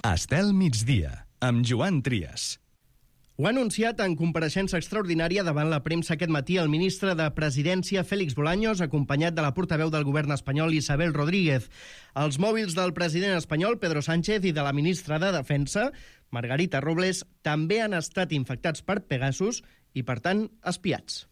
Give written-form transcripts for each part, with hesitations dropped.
Estel migdia, amb Joan Trias. Ho ha anunciat en compareixença extraordinària davant la premsa aquest matí el ministre de Presidència, Félix Bolaños, acompanyat de la portaveu del govern espanyol, Isabel Rodríguez. Els mòbils del president espanyol, Pedro Sánchez, i de la ministra de Defensa, Margarita Robles, també han estat infectats per Pegasus i, per tant, espiats.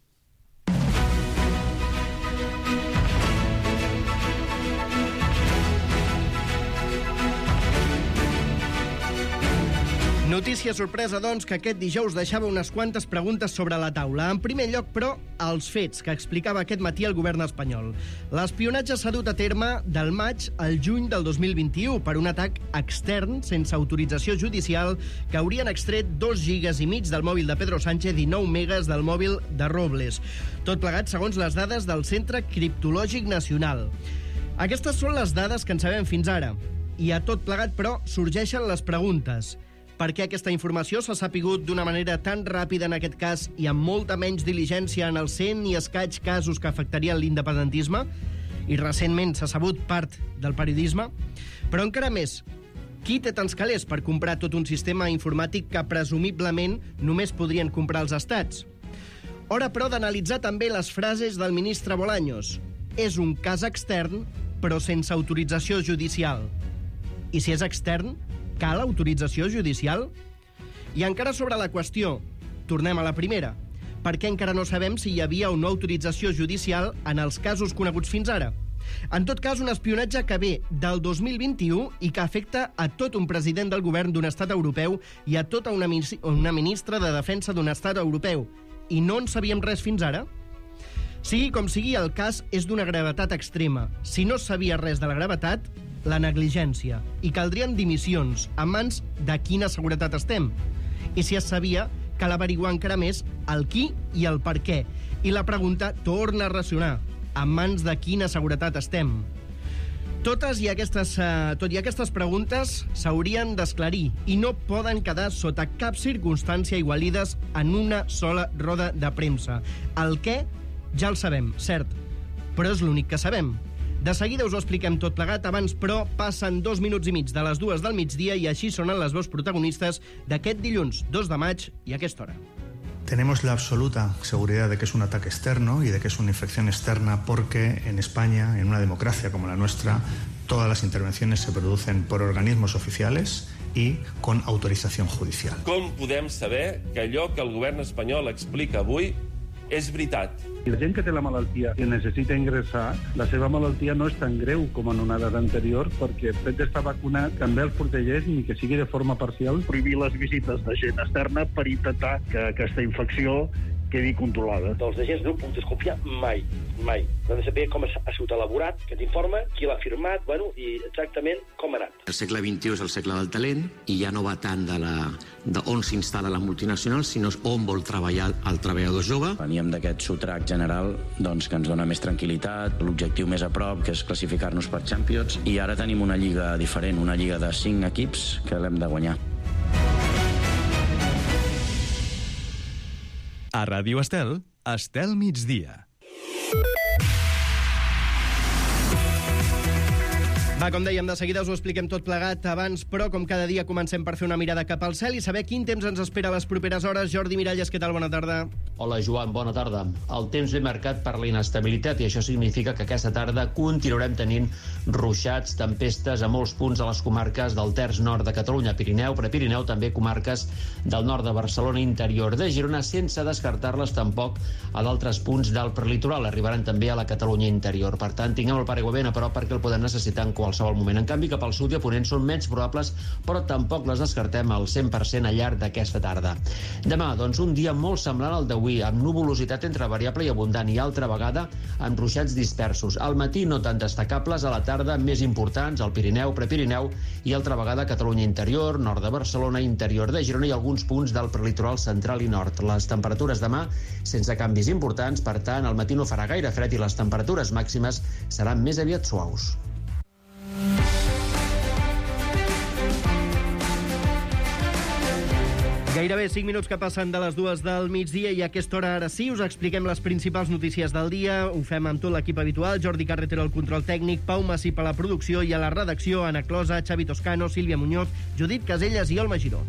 Notícia sorpresa, doncs, que aquest dijous deixava unes quantes preguntes sobre la taula. En primer lloc, però, els fets que explicava aquest matí el govern espanyol. L'espionatge s'ha dut a terme del maig al juny del 2021 per un atac extern sense autorització judicial que haurien extret 2,5 gigas del mòbil de Pedro Sánchez i 9 megas del mòbil de Robles. Tot plegat segons les dades del Centre Criptològic Nacional. Aquestes són les dades que en sabem fins ara. I a tot plegat, però, sorgeixen les preguntes. Per què aquesta informació s'ha sapigut d'una manera tan ràpida en aquest cas i amb molta menys diligència en els 100 i escaig casos que afectarien l'independentisme? I recentment s'ha sabut part del periodisme? Però encara més, qui té tants calés per comprar tot un sistema informàtic que presumiblement només podrien comprar els estats? Hora, però, d'analitzar també les frases del ministre Bolaños. És un cas extern, però sense autorització judicial. I si és extern, cal autorització judicial? I encara sobre la qüestió, tornem a la primera. Per què encara no sabem si hi havia o no autorització judicial en els casos coneguts fins ara? En tot cas, un espionatge que ve del 2021 i que afecta a tot un president del govern d'un estat europeu i a tota una ministra de defensa d'un estat europeu. I no en sabíem res fins ara? Sigui com sigui, el cas és d'una gravetat extrema. Si no sabia res de la gravetat, la negligència, i caldrien dimissions en mans de quina seguretat estem. I si es sabia, cal averiguar encara més el qui i el per què. I la pregunta torna a ressonar. En mans de quina seguretat estem? Tot i aquestes preguntes s'haurien d'esclarir i no poden quedar sota cap circumstància igualides en una sola roda de premsa. El què ja el sabem, cert, però és l'únic que sabem. De seguida us ho expliquem tot plegat, abans, però, passen 2 minuts i mig de les 2 del migdia i així sonen les veus protagonistes d'aquest dilluns, 2 de maig, i a aquesta hora. Tenemos la absoluta seguridad de que es un ataque externo y de que es una infección externa porque en España, en una democracia como la nuestra, todas las intervenciones se producen por organismos oficiales y con autorización judicial. Com podem saber que allò que el govern espanyol explica avui és veritat? I la gent que té la malaltia i necessita ingressar, la seva malaltia no és tan greu com en una edat anterior perquè el fet d'estar vacunat també els protegeix ni que sigui de forma parcial. Prohibir les visites de gent externa per intentar que aquesta infecció quedi controlada. Dels agents no puc desconfiar mai. Hem de saber com ha sigut elaborat aquest informe, qui l'ha firmat, i exactament com ha anat. El segle XXI és el segle del talent i ja no va tant d'on s'instal·la la multinacional, sinó on vol treballar el treballador jove. Veníem d'aquest sotrac general que ens dona més tranquil·litat, l'objectiu més a prop, que és classificar-nos per Champions, i ara tenim una lliga diferent, una lliga de 5 equips que l'hem de guanyar. A Ràdio Estel, Estel migdia. Va, com dèiem, de seguida us ho expliquem tot plegat. Abans, però, com cada dia, comencem per fer una mirada cap al cel i saber quin temps ens espera a les properes hores. Jordi Miralles, què tal? Bona tarda. Hola, Joan, bona tarda. El temps ve marcat per la inestabilitat i això significa que aquesta tarda continuarem tenint ruixats, tempestes a molts punts de les comarques del terç nord de Catalunya, Pirineu, Prepirineu, també comarques del nord de Barcelona, interior de Girona, sense descartar-les tampoc a d'altres punts del prelitoral. Arribaran també a la Catalunya interior. Per tant, tinguem el paraigua ben a prop perquè el podem necessitar en qualsevol moment. En canvi, cap al sud i a ponent són menys probables, però tampoc les descartem al 100% al llarg d'aquesta tarda. Demà, doncs, un dia molt semblant al d'avui, amb nuvolositat entre variable i abundant i altra vegada amb ruixats dispersos. Al matí no tan destacables, a la tarda més importants al Pirineu, Prepirineu i altra vegada Catalunya interior, nord de Barcelona, interior de Girona i alguns punts del prelitoral central i nord. Les temperatures demà sense canvis importants, per tant, al matí no farà gaire fred i les temperatures màximes seran més aviat suaus. Gairebé 5 minuts que passen de les 2 del migdia i a aquesta hora ara sí us expliquem les principals notícies del dia. Ho fem amb tot l'equip habitual, Jordi Carretero al control tècnic, Pau Massip a la producció i a la redacció, Anna Closa, Xavi Toscano, Sílvia Muñoz, Judit Caselles i Olma Giró.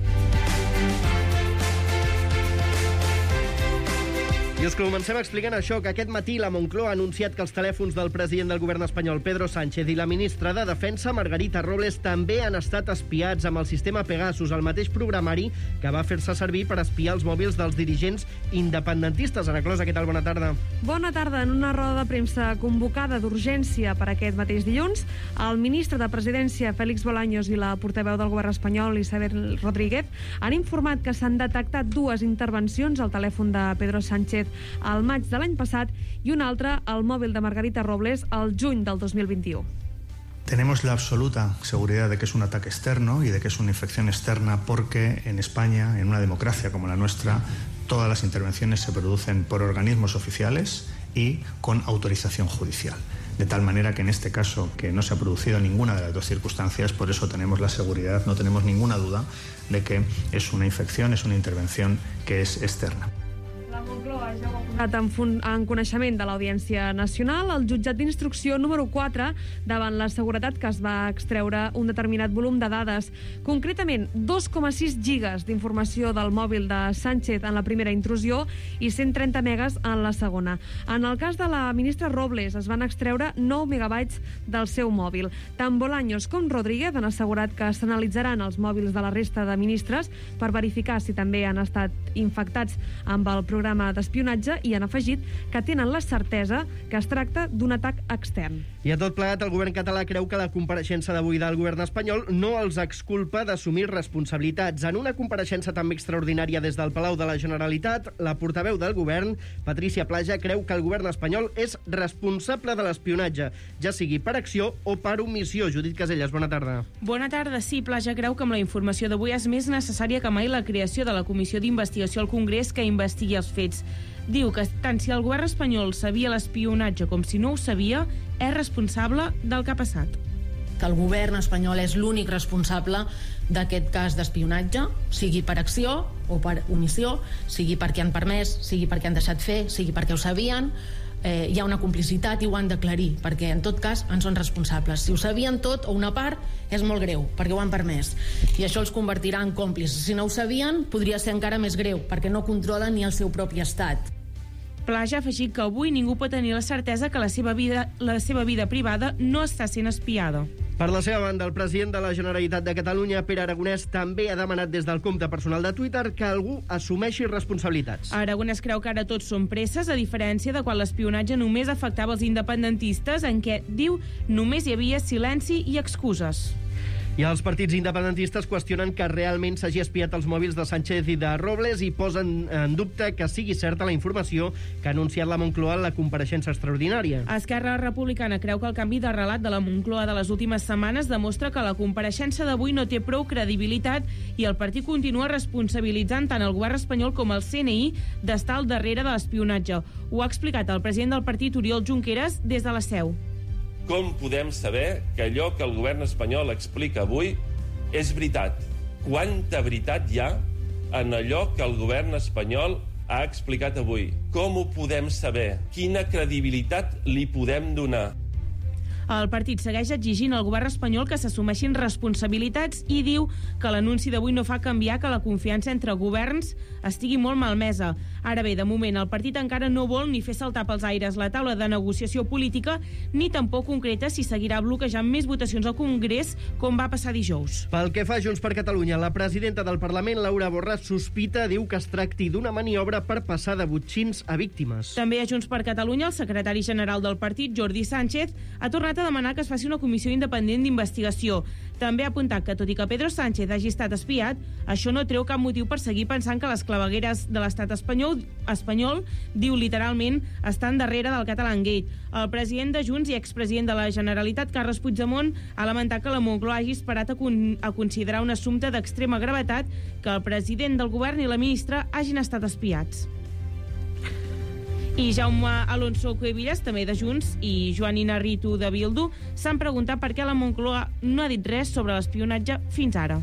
I us comencem explicant això, que aquest matí la Moncloa ha anunciat que els telèfons del president del govern espanyol, Pedro Sánchez, i la ministra de Defensa, Margarita Robles, també han estat espiats amb el sistema Pegasus, el mateix programari que va fer-se servir per espiar els mòbils dels dirigents independentistes. Anna Closa, què tal? Bona tarda. Bona tarda. En una roda de premsa convocada d'urgència per aquest mateix dilluns, el ministre de Presidència, Félix Bolaños, i la portaveu del govern espanyol, Isabel Rodríguez, han informat que s'han detectat 2 intervencions al telèfon de Pedro Sánchez al maig de l'any passat i una altra al mòbil de Margarita Robles al juny del 2021. Tenemos la absoluta seguridad de que es un ataque externo y de que es una infección externa porque en España, en una democracia como la nuestra, todas las intervenciones se producen por organismos oficiales y con autorización judicial. De tal manera que en este caso, que no se ha producido ninguna de las 2 circunstancias, por eso tenemos la seguridad, no tenemos ninguna duda de que es una infección, es una intervención que es externa. La Moncloa ja ho ha posat en coneixement de l'Audiència Nacional. El jutjat d'instrucció número 4 davant la seguretat que es va extreure un determinat volum de dades, concretament 2,6 gigas d'informació del mòbil de Sánchez en la primera intrusió i 130 megas en la segona. En el cas de la ministra Robles es van extreure 9 megabytes del seu mòbil. Tant Bolaños com Rodríguez han assegurat que s'analitzaran els mòbils de la resta de ministres per verificar si també han estat infectats amb el programa d'espionatge i han afegit que tenen la certesa que es tracta d'un atac extern. I a tot plegat, el govern català creu que la compareixença d'avui del govern espanyol no els exculpa d'assumir responsabilitats. En una compareixença també extraordinària des del Palau de la Generalitat, la portaveu del govern, Patricia Plaja, creu que el govern espanyol és responsable de l'espionatge, ja sigui per acció o per omissió. Judit Caselles, bona tarda. Bona tarda. Sí, Plaja creu que amb la informació d'avui és més necessària que mai la creació de la Comissió d'Investigació al Congrés que investigui els fets. Diu que tant si el govern espanyol sabia l'espionatge com si no ho sabia, és responsable del que ha passat. Que el govern espanyol és l'únic responsable d'aquest cas d'espionatge, sigui per acció o per omissió, sigui perquè han permès, sigui perquè han deixat fer, sigui perquè ho sabien. Hi ha una complicitat i ho han d'aclarir, perquè en tot cas en són responsables. Si ho sabien tot o una part, és molt greu, perquè ho han permès. I això els convertirà en còmplices. Si no ho sabien, podria ser encara més greu, perquè no controlen ni el seu propi estat. Plaja ha afegit que avui ningú pot tenir la certesa que la seva vida privada no està sent espiada. Per la seva banda, el president de la Generalitat de Catalunya, Pere Aragonès, també ha demanat des del compte personal de Twitter que algú assumeixi responsabilitats. Aragonès creu que ara tots són presses, a diferència de quan l'espionatge només afectava els independentistes, en què, diu, només hi havia silenci i excuses. I els partits independentistes qüestionen que realment s'hagi espiat els mòbils de Sánchez i de Robles i posen en dubte que sigui certa la informació que ha anunciat la Moncloa en la compareixença extraordinària. Esquerra Republicana creu que el canvi de relat de la Moncloa de les últimes setmanes demostra que la compareixença d'avui no té prou credibilitat i el partit continua responsabilitzant tant el govern espanyol com el CNI d'estar al darrere de l'espionatge. Ho ha explicat el president del partit, Oriol Junqueras, des de la Seu. Com podem saber que allò que el govern espanyol explica avui és veritat? Quanta veritat hi ha en allò que el govern espanyol ha explicat avui? Com ho podem saber? Quina credibilitat li podem donar? El partit segueix exigint al govern espanyol que s'assumeixin responsabilitats i diu que l'anunci d'avui no fa canviar que la confiança entre governs estigui molt malmesa. Ara bé, de moment, el partit encara no vol ni fer saltar pels aires la taula de negociació política ni tampoc concreta si seguirà bloquejant més votacions al Congrés com va passar dijous. Pel que fa a Junts per Catalunya, la presidenta del Parlament, Laura Borràs, sospita, diu que es tracti d'una maniobra per passar de botxins a víctimes. També a Junts per Catalunya, el secretari general del partit, Jordi Sánchez, ha tornat a demanar que es faci una comissió independent d'investigació. També ha apuntat que, tot i que Pedro Sánchez hagi estat espiat, això no treu cap motiu per seguir pensant que les clavegueres de l'estat espanyol, diu literalment, estan darrere del Catalangate. El president de Junts i expresident de la Generalitat, Carles Puigdemont, ha lamentat que la Moncloa hagi esperat a considerar un assumpte d'extrema gravetat que el president del govern i la ministra hagin estat espiats. I Jaume Alonso Cuevillas, també de Junts, i Joan Inarritu de Bildu s'han preguntat per què la Moncloa no ha dit res sobre l'espionatge fins ara.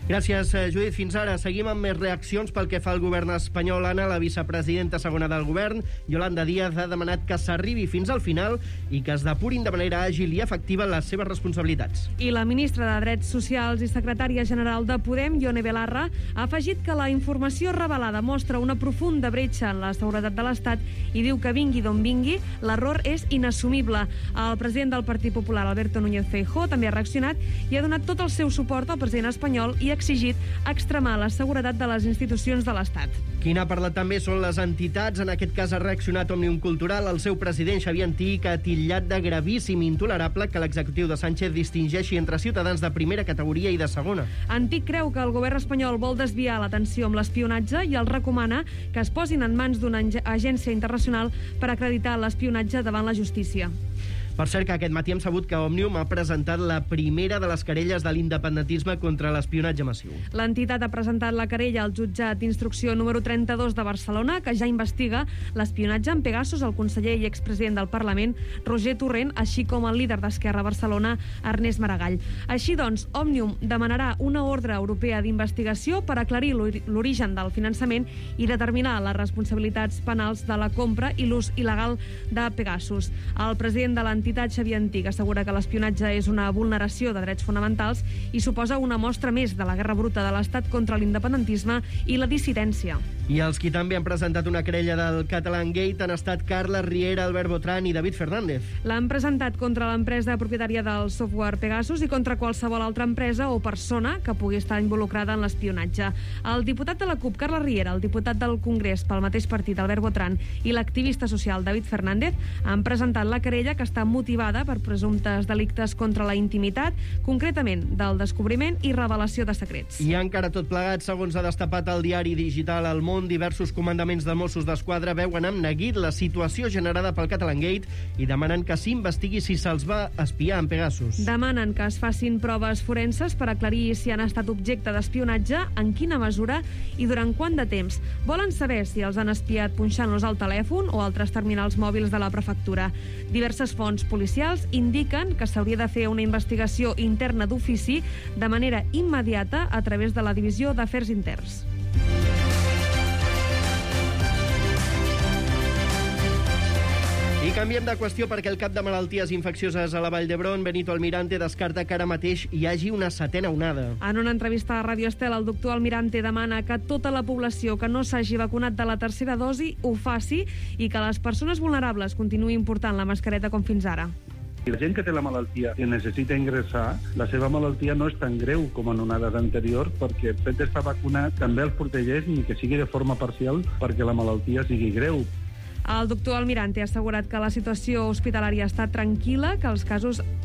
Gràcies, Judit. Fins ara. Seguim amb més reaccions pel que fa al govern espanyol. Anna, la vicepresidenta segona del govern, Yolanda Díaz, ha demanat que s'arribi fins al final i que es depurin de manera àgil i efectiva les seves responsabilitats. I la ministra de Drets Socials i secretària general de Podem, Ione Belarra, ha afegit que la informació revelada mostra una profunda bretxa en la seguretat de l'Estat i diu que vingui d'on vingui, l'error és inassumible. El president del Partit Popular, Alberto Núñez Feijóo, també ha reaccionat i ha donat tot el seu suport al president espanyol i ha exigit extremar la seguretat de les institucions de l'Estat. Qui n'ha parlat també són les entitats. En aquest cas ha reaccionat Òmnium Cultural. El seu president, Xavier Antich, ha titllat de gravíssim i intolerable que l'executiu de Sánchez distingeixi entre ciutadans de primera categoria i de segona. Antich creu que el govern espanyol vol desviar l'atenció amb l'espionatge i els recomana que es posin en mans d'una agència internacional per acreditar l'espionatge davant la justícia. Per cert, que aquest matí hem sabut que Òmnium ha presentat la primera de les querelles de l'independentisme contra l'espionatge massiu. L'entitat ha presentat la querella al jutjat d'instrucció número 32 de Barcelona, que ja investiga l'espionatge en Pegasus al conseller i expresident del Parlament, Roger Torrent, així com el líder d'Esquerra Barcelona, Ernest Maragall. Així doncs, Òmnium demanarà una ordre europea d'investigació per aclarir l'origen del finançament i determinar les responsabilitats penals de la compra i l'ús il·legal de Pegasus. El president de l'entitat, Xavier Antich, assegura que l'espionatge és una vulneració de drets fonamentals i suposa una mostra més de la guerra bruta de l'Estat contra l'independentisme i la dissidència. I els qui també han presentat una querella del Catalan Gate han estat Carles Riera, Albert Botran i David Fernández. L'han presentat contra l'empresa propietària del software Pegasus i contra qualsevol altra empresa o persona que pugui estar involucrada en l'espionatge. El diputat de la CUP, Carles Riera, el diputat del Congrés pel mateix partit, Albert Botran, i l'activista social David Fernández han presentat la querella que està motivada per presumptes delictes contra la intimitat, concretament del descobriment i revelació de secrets. I encara tot plegat, segons ha destapat el diari digital El Món, diversos comandaments de Mossos d'Esquadra veuen amb neguit la situació generada pel Catalan Gate i demanen que s'investigui si se'ls va espiar en Pegasus. Demanen que es facin proves forenses per aclarir si han estat objecte d'espionatge, en quina mesura i durant quant de temps. Volen saber si els han espiat punxant-los al telèfon o altres terminals mòbils de la prefectura. Diverses fonts policials indiquen que s'hauria de fer una investigació interna d'ofici de manera immediata a través de la Divisió d'Afers Interns. I canviem de qüestió perquè el cap de malalties infeccioses a la Vall d'Hebron, Benito Almirante, descarta que ara mateix hi hagi una setena onada. En una entrevista a Radio Estel, el doctor Almirante demana que tota la població que no s'hagi vacunat de la tercera dosi ho faci i que les persones vulnerables continuïn portant la mascareta com fins ara. La gent que té la malaltia i necessita ingressar, la seva malaltia no és tan greu com en onades anteriors perquè el fet d'estar vacunat també els protegeix ni que sigui de forma parcial perquè la malaltia sigui greu. El doctor Almirante ha assegurat que la situació hospitalària està tranquil·la, que els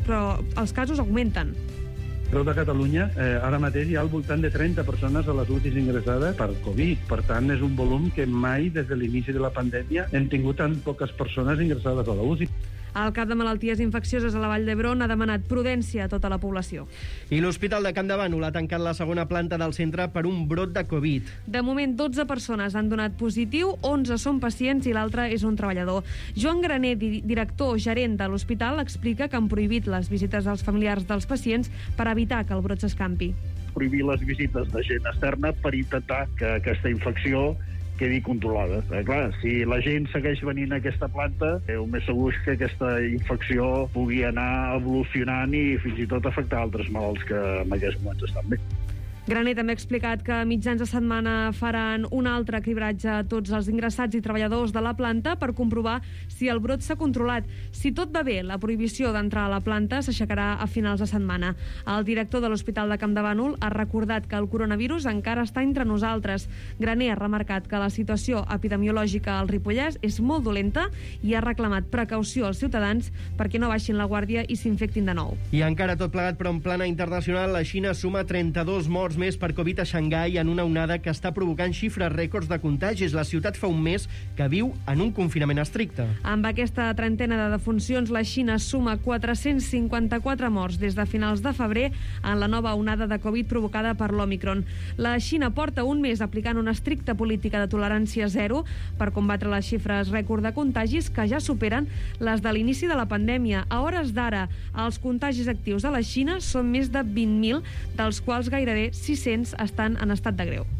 casos augmenten. Arreu de Catalunya, ara mateix hi ha al voltant de 30 persones a les UCIs ingressades per Covid. Per tant, és un volum que mai, des de l'inici de la pandèmia, hem tingut tan poques persones ingressades a la UCI. El cap de malalties infeccioses a la Vall d'Hebron ha demanat prudència a tota la població. I l'Hospital de Campdevànol ha tancat la segona planta del centre per un brot de Covid. De moment, 12 persones han donat positiu, 11 són pacients i l'altre és un treballador. Joan Graner, director gerent de l'hospital, explica que han prohibit les visites als familiars dels pacients per evitar que el brot s'escampi. Prohibir les visites de gent externa per intentar que aquesta infecció quedi controlada. Clar, si la gent segueix venint a aquesta planta, el més segur és que aquesta infecció pugui anar evolucionant i fins i tot afectar altres malalts que en aquests moments estan bé. Graner també ha explicat que a mitjans de setmana faran un altre cribratge a tots els ingressats i treballadors de la planta per comprovar si el brot s'ha controlat. Si tot va bé, la prohibició d'entrar a la planta s'aixecarà a finals de setmana. El director de l'Hospital de Campdevànol ha recordat que el coronavirus encara està entre nosaltres. Graner ha remarcat que la situació epidemiològica al Ripollès és molt dolenta i ha reclamat precaució als ciutadans perquè no baixin la guàrdia i s'infectin de nou. I encara tot plegat, però en plana internacional, la Xina suma 32 morts més per Covid a Xangai en una onada que està provocant xifres rècords de contagis. La ciutat fa un mes que viu en un confinament estricte. Amb aquesta trentena de defuncions, la Xina suma 454 morts des de finals de febrer en la nova onada de Covid provocada per l'Òmicron. La Xina porta un mes aplicant una estricta política de tolerància zero per combatre les xifres rècord de contagis que ja superen les de l'inici de la pandèmia. A hores d'ara, els contagis actius a la Xina són més de 20.000, dels quals gairebé 600 estan en estat de greu.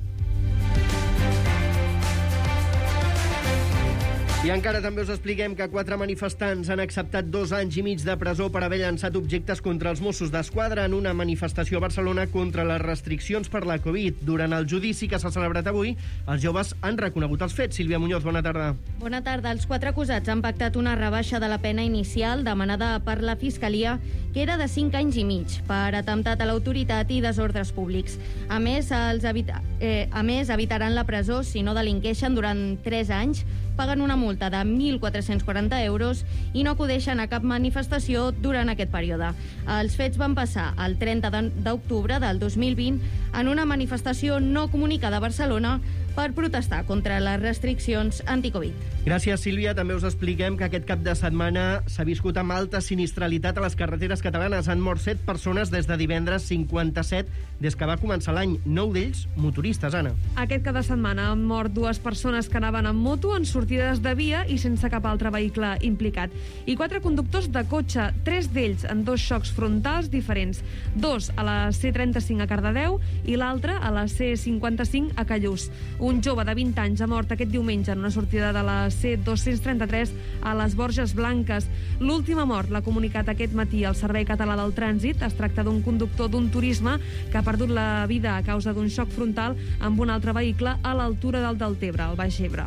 I encara també us expliquem que 4 manifestants han acceptat 2 anys i mig de presó per haver llançat objectes contra els Mossos d'Esquadra en una manifestació a Barcelona contra les restriccions per la Covid. Durant el judici que s'ha celebrat avui, els joves han reconegut els fets. Sílvia Muñoz, bona tarda. Bona tarda. Els 4 acusats han pactat una rebaixa de la pena inicial demanada per la Fiscalia, que era de 5 anys i mig, per atemptat a l'autoritat i desordres públics. A més, evitaran la presó si no delinqueixen durant 3 anys, paguen una multa de 1.440 euros i no acudeixen a cap manifestació durant aquest període. Els fets van passar el 30 d'octubre del 2020 en una manifestació no comunicada a Barcelona per protestar contra les restriccions anti-Covid. Gràcies, Sílvia. També us expliquem que aquest cap de setmana s'ha viscut amb alta sinistralitat a les carreteres catalanes. Han mort 7 persones des de divendres, 57 des que va començar l'any. 9 d'ells motoristes, Anna. Aquest cap de setmana han mort 2 persones que anaven en moto en sortides de via i sense cap altre vehicle implicat. I 4 conductors de cotxe, 3 d'ells en 2 xocs frontals diferents. 2 a la C35 a Cardedeu i l'altre a la C55 a Callús. Un jove de 20 anys ha mort aquest diumenge en una sortida de la C233 a les Borges Blanques. L'última mort l'ha comunicat aquest matí el Servei Català del Trànsit. Es tracta d'un conductor d'un turisme que ha perdut la vida a causa d'un xoc frontal amb un altre vehicle a l'altura del Deltebre, al Baix Ebre.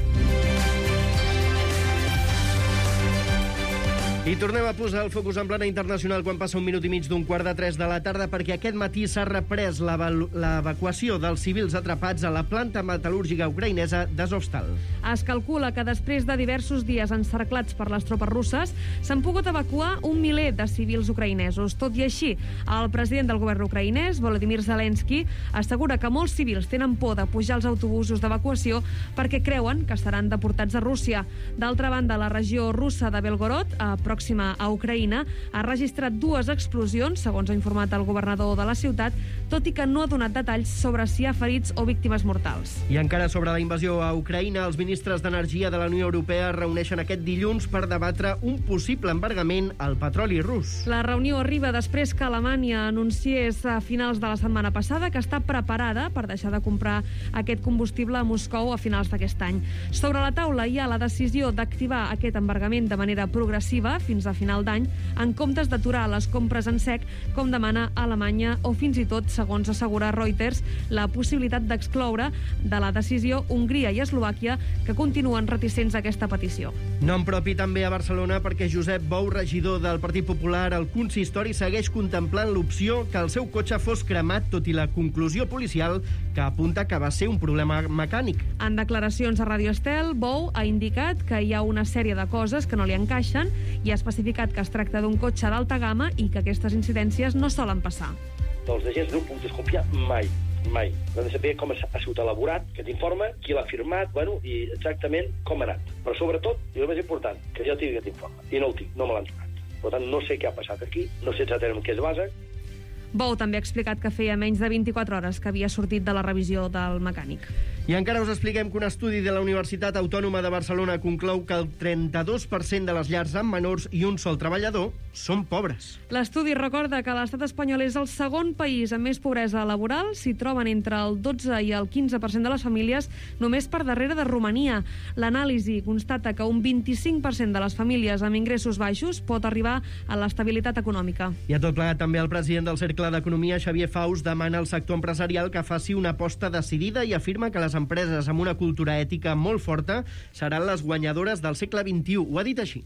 I tornem a posar el focus en plana internacional quan passa 1 minut i mig d'2:45 de la tarda, perquè aquest matí s'ha reprès l'evacuació dels civils atrapats a la planta metal·lúrgica ucraïnesa d'Azovstal. Es calcula que després de diversos dies encerclats per les tropes russes s'han pogut evacuar 1 miler de civils ucraïnesos. Tot i així, el president del govern ucraïnès, Volodymyr Zelensky, assegura que molts civils tenen por de pujar als autobusos d'evacuació perquè creuen que seran deportats a Rússia. D'altra banda, la regió russa de Belgorod, pròxima a Ucraïna, ha registrat 2 explosions, segons ha informat el governador de la ciutat, tot i que no ha donat detalls sobre si hi ha ferits o víctimes mortals. I encara sobre la invasió a Ucraïna, els ministres d'Energia de la Unió Europea es reuneixen aquest dilluns per debatre un possible embargament al petroli rus. La reunió arriba després que Alemanya anunciés a finals de la setmana passada que està preparada per deixar de comprar aquest combustible a Moscou a finals d'aquest any. Sobre la taula hi ha la decisió d'activar aquest embargament de manera progressiva fins a final d'any, en comptes d'aturar les compres en sec, com demana Alemanya, o fins i tot, segons assegura Reuters, la possibilitat d'excloure de la decisió Hongria i Eslovàquia, que continuen reticents a aquesta petició. Nom propi també a Barcelona, perquè Josep Bou, regidor del Partit Popular al consistori, segueix contemplant l'opció que el seu cotxe fos cremat, tot i la conclusió policial que apunta que va ser un problema mecànic. En declaracions a Radio Estel, Bou ha indicat que hi ha una sèrie de coses que no li encaixen i ha especificat que es tracta d'un cotxe d'alta gamma i que aquestes incidències no solen passar. Dels agents no puc desconfiar mai. Hem de saber com ha sigut elaborat aquest informe, qui l'ha firmat, i exactament com ha anat. Però sobretot, i el més important, que jo tingui aquest informe. I no el tinc, no me l'han donat. Per tant, no sé què ha passat aquí, no sé exactament en què es basa. Bou també ha explicat que feia menys de 24 hores que havia sortit de la revisió del mecànic. I encara us expliquem que un estudi de la Universitat Autònoma de Barcelona conclou que el 32% de les llars amb menors i un sol treballador són pobres. L'estudi recorda que l'estat espanyol és el segon país amb més pobresa laboral. S'hi troben entre el 12 i el 15% de les famílies, només per darrere de Romania. L'anàlisi constata que un 25% de les famílies amb ingressos baixos pot arribar a l'estabilitat econòmica. I a tot plegat també el president del Cercle d'Economia, Xavier Faus, demana al sector empresarial que faci una aposta decidida i afirma que les empreses amb una cultura ètica molt forta seran les guanyadores del segle XXI. Ho ha dit així.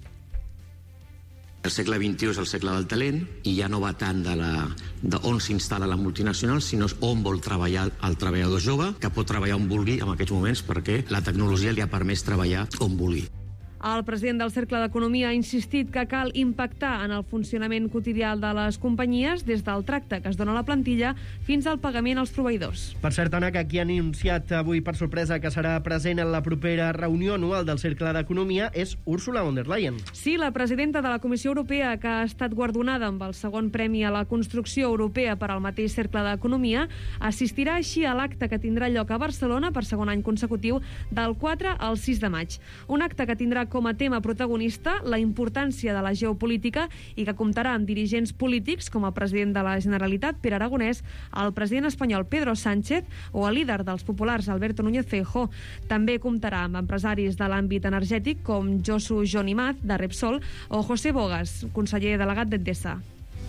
El segle XXI és el segle del talent i ja no va tant d'on s'instal·la la multinacional, sinó on vol treballar el treballador jove, que pot treballar on vulgui en aquests moments perquè la tecnologia li ha permès treballar on vulgui. El president del Cercle d'Economia ha insistit que cal impactar en el funcionament quotidià de les companyies des del tracte que es dona a la plantilla fins al pagament als proveïdors. Per cert, Anna, que qui ha anunciat avui per sorpresa que serà present en la propera reunió anual del Cercle d'Economia és Ursula von der Leyen. Sí, la presidenta de la Comissió Europea, que ha estat guardonada amb el segon premi a la construcció europea per al mateix Cercle d'Economia, assistirà així a l'acte que tindrà lloc a Barcelona per segon any consecutiu del 4 al 6 de maig. Un acte que tindrà com a tema protagonista la importància de la geopolítica i que comptarà amb dirigents polítics com el president de la Generalitat, Pere Aragonès, el president espanyol Pedro Sánchez o el líder dels populars Alberto Núñez Feijóo. També comptarà amb empresaris de l'àmbit energètic com Josu Jonimaz, de Repsol, o José Bogas, conseller delegat d'Endesa.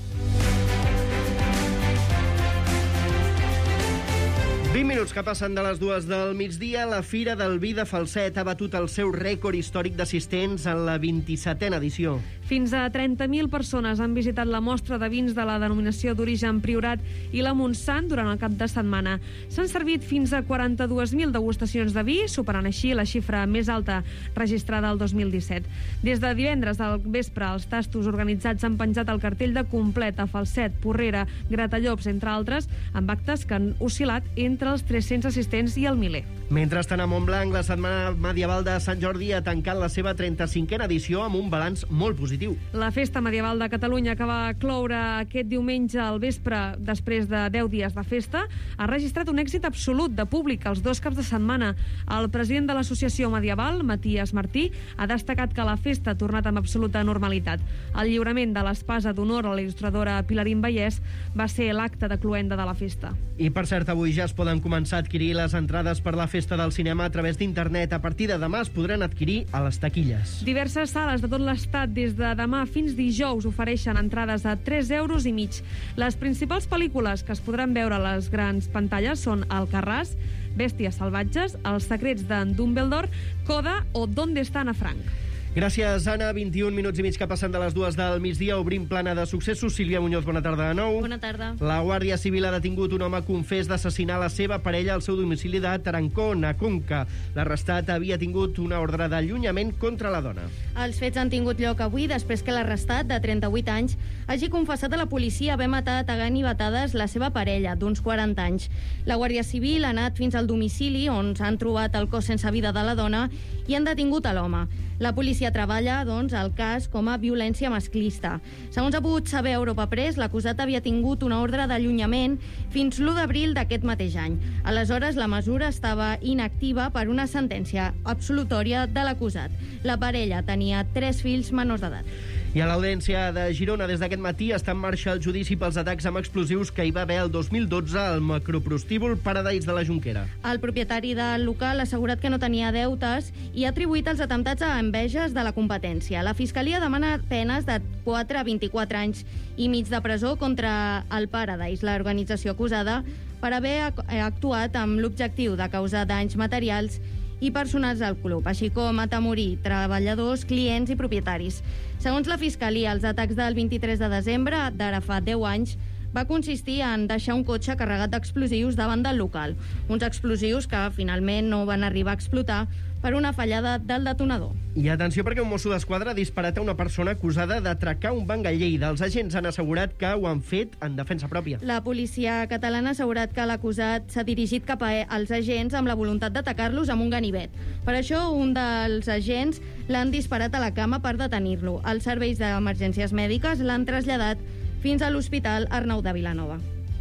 Minuts que passen de les 2 del migdia, la Fira del Vi de Falset ha batut el seu rècord històric d'assistents en la 27a edició. Fins a 30.000 persones han visitat la mostra de vins de la denominació d'origen Priorat i la Montsant durant el cap de setmana. S'han servit fins a 42.000 degustacions de vi, superant així la xifra més alta registrada el 2017. Des de divendres al vespre, els tastos organitzats han penjat el cartell de complet a Falset, Porrera, Gratallops, entre altres, amb actes que han oscil·lat entre els 300 assistents i el miler. Mentrestant, a Montblanc, la Setmana Medieval de Sant Jordi ha tancat la seva 35a edició amb un balanç molt positiu. La Festa Medieval de Catalunya, que va cloure aquest diumenge al vespre després de 10 dies de festa, ha registrat un èxit absolut de públic els 2 caps de setmana. El president de l'Associació Medieval, Matías Martí, ha destacat que la festa ha tornat amb absoluta normalitat. El lliurament de l'espasa d'honor a la il·lustradora Pilarín Vallès va ser l'acte de cloenda de la festa. I, per cert, avui ja es poden començar a adquirir les entrades per la Festa del Cinema a través d'internet. A partir de demà es podran adquirir a les taquilles. Diverses sales de tot l'estat des de demà fins dijous ofereixen entrades a 3,5 €. Les principals pel·lícules que es podran veure a les grans pantalles són Alcarràs, Bèsties salvatges, Els secrets d'en Dumbledore, Coda o ¿Dónde está Ana Frank? Gràcies, Anna. 21 minuts i mig que passen de les 2 del migdia. Obrim plana de successos. Sílvia Muñoz, bona tarda de nou. Bona tarda. La Guàrdia Civil ha detingut un home confés d'assassinar la seva parella al seu domicili de Tarancón, a Conca. L'arrestat havia tingut una ordre d'allunyament contra la dona. Els fets han tingut lloc avui després que l'arrestat, de 38 anys, hagi confessat a la policia haver matat a ganivetades la seva parella, d'uns 40 anys. La Guàrdia Civil ha anat fins al domicili on s'han trobat el cos sense vida de la dona i han detingut a l'home. La policia treballa, doncs, el cas com a violència masclista. Segons ha pogut saber Europa Press, l'acusat havia tingut una ordre d'allunyament fins l'1 d'abril d'aquest mateix any. Aleshores, la mesura estava inactiva per una sentència absolutòria de l'acusat. La parella tenia 3 fills menors d'edat. I a l'Audiència de Girona, des d'aquest matí, està en marxa el judici pels atacs amb explosius que hi va haver el 2012 al macroprostíbul Paradise de la Jonquera. El propietari del local ha assegurat que no tenia deutes i ha atribuït els atemptats a enveges de la competència. La Fiscalia demana penes de 4 a 24 anys i mig de presó contra el Paradise, l'organització acusada, per haver actuat amb l'objectiu de causar danys materials i personals al club, així com atemorir treballadors, clients i propietaris. Segons la Fiscalia, els atacs del 23 de desembre, d'ara fa 10 anys, va consistir en deixar un cotxe carregat d'explosius davant del local. Uns explosius que finalment no van arribar a explotar per una fallada del detonador. I atenció, perquè un mosso d'esquadra ha disparat a una persona acusada d'atracar un banc a Lleida. Els agents han assegurat que ho han fet en defensa pròpia. La policia catalana ha assegurat que l'acusat s'ha dirigit cap als agents amb la voluntat d'atacar-los amb un ganivet. Per això, un dels agents l'han disparat a la cama per detenir-lo. Els serveis d'emergències mèdiques l'han traslladat fins a l'Hospital Arnau de Vilanova.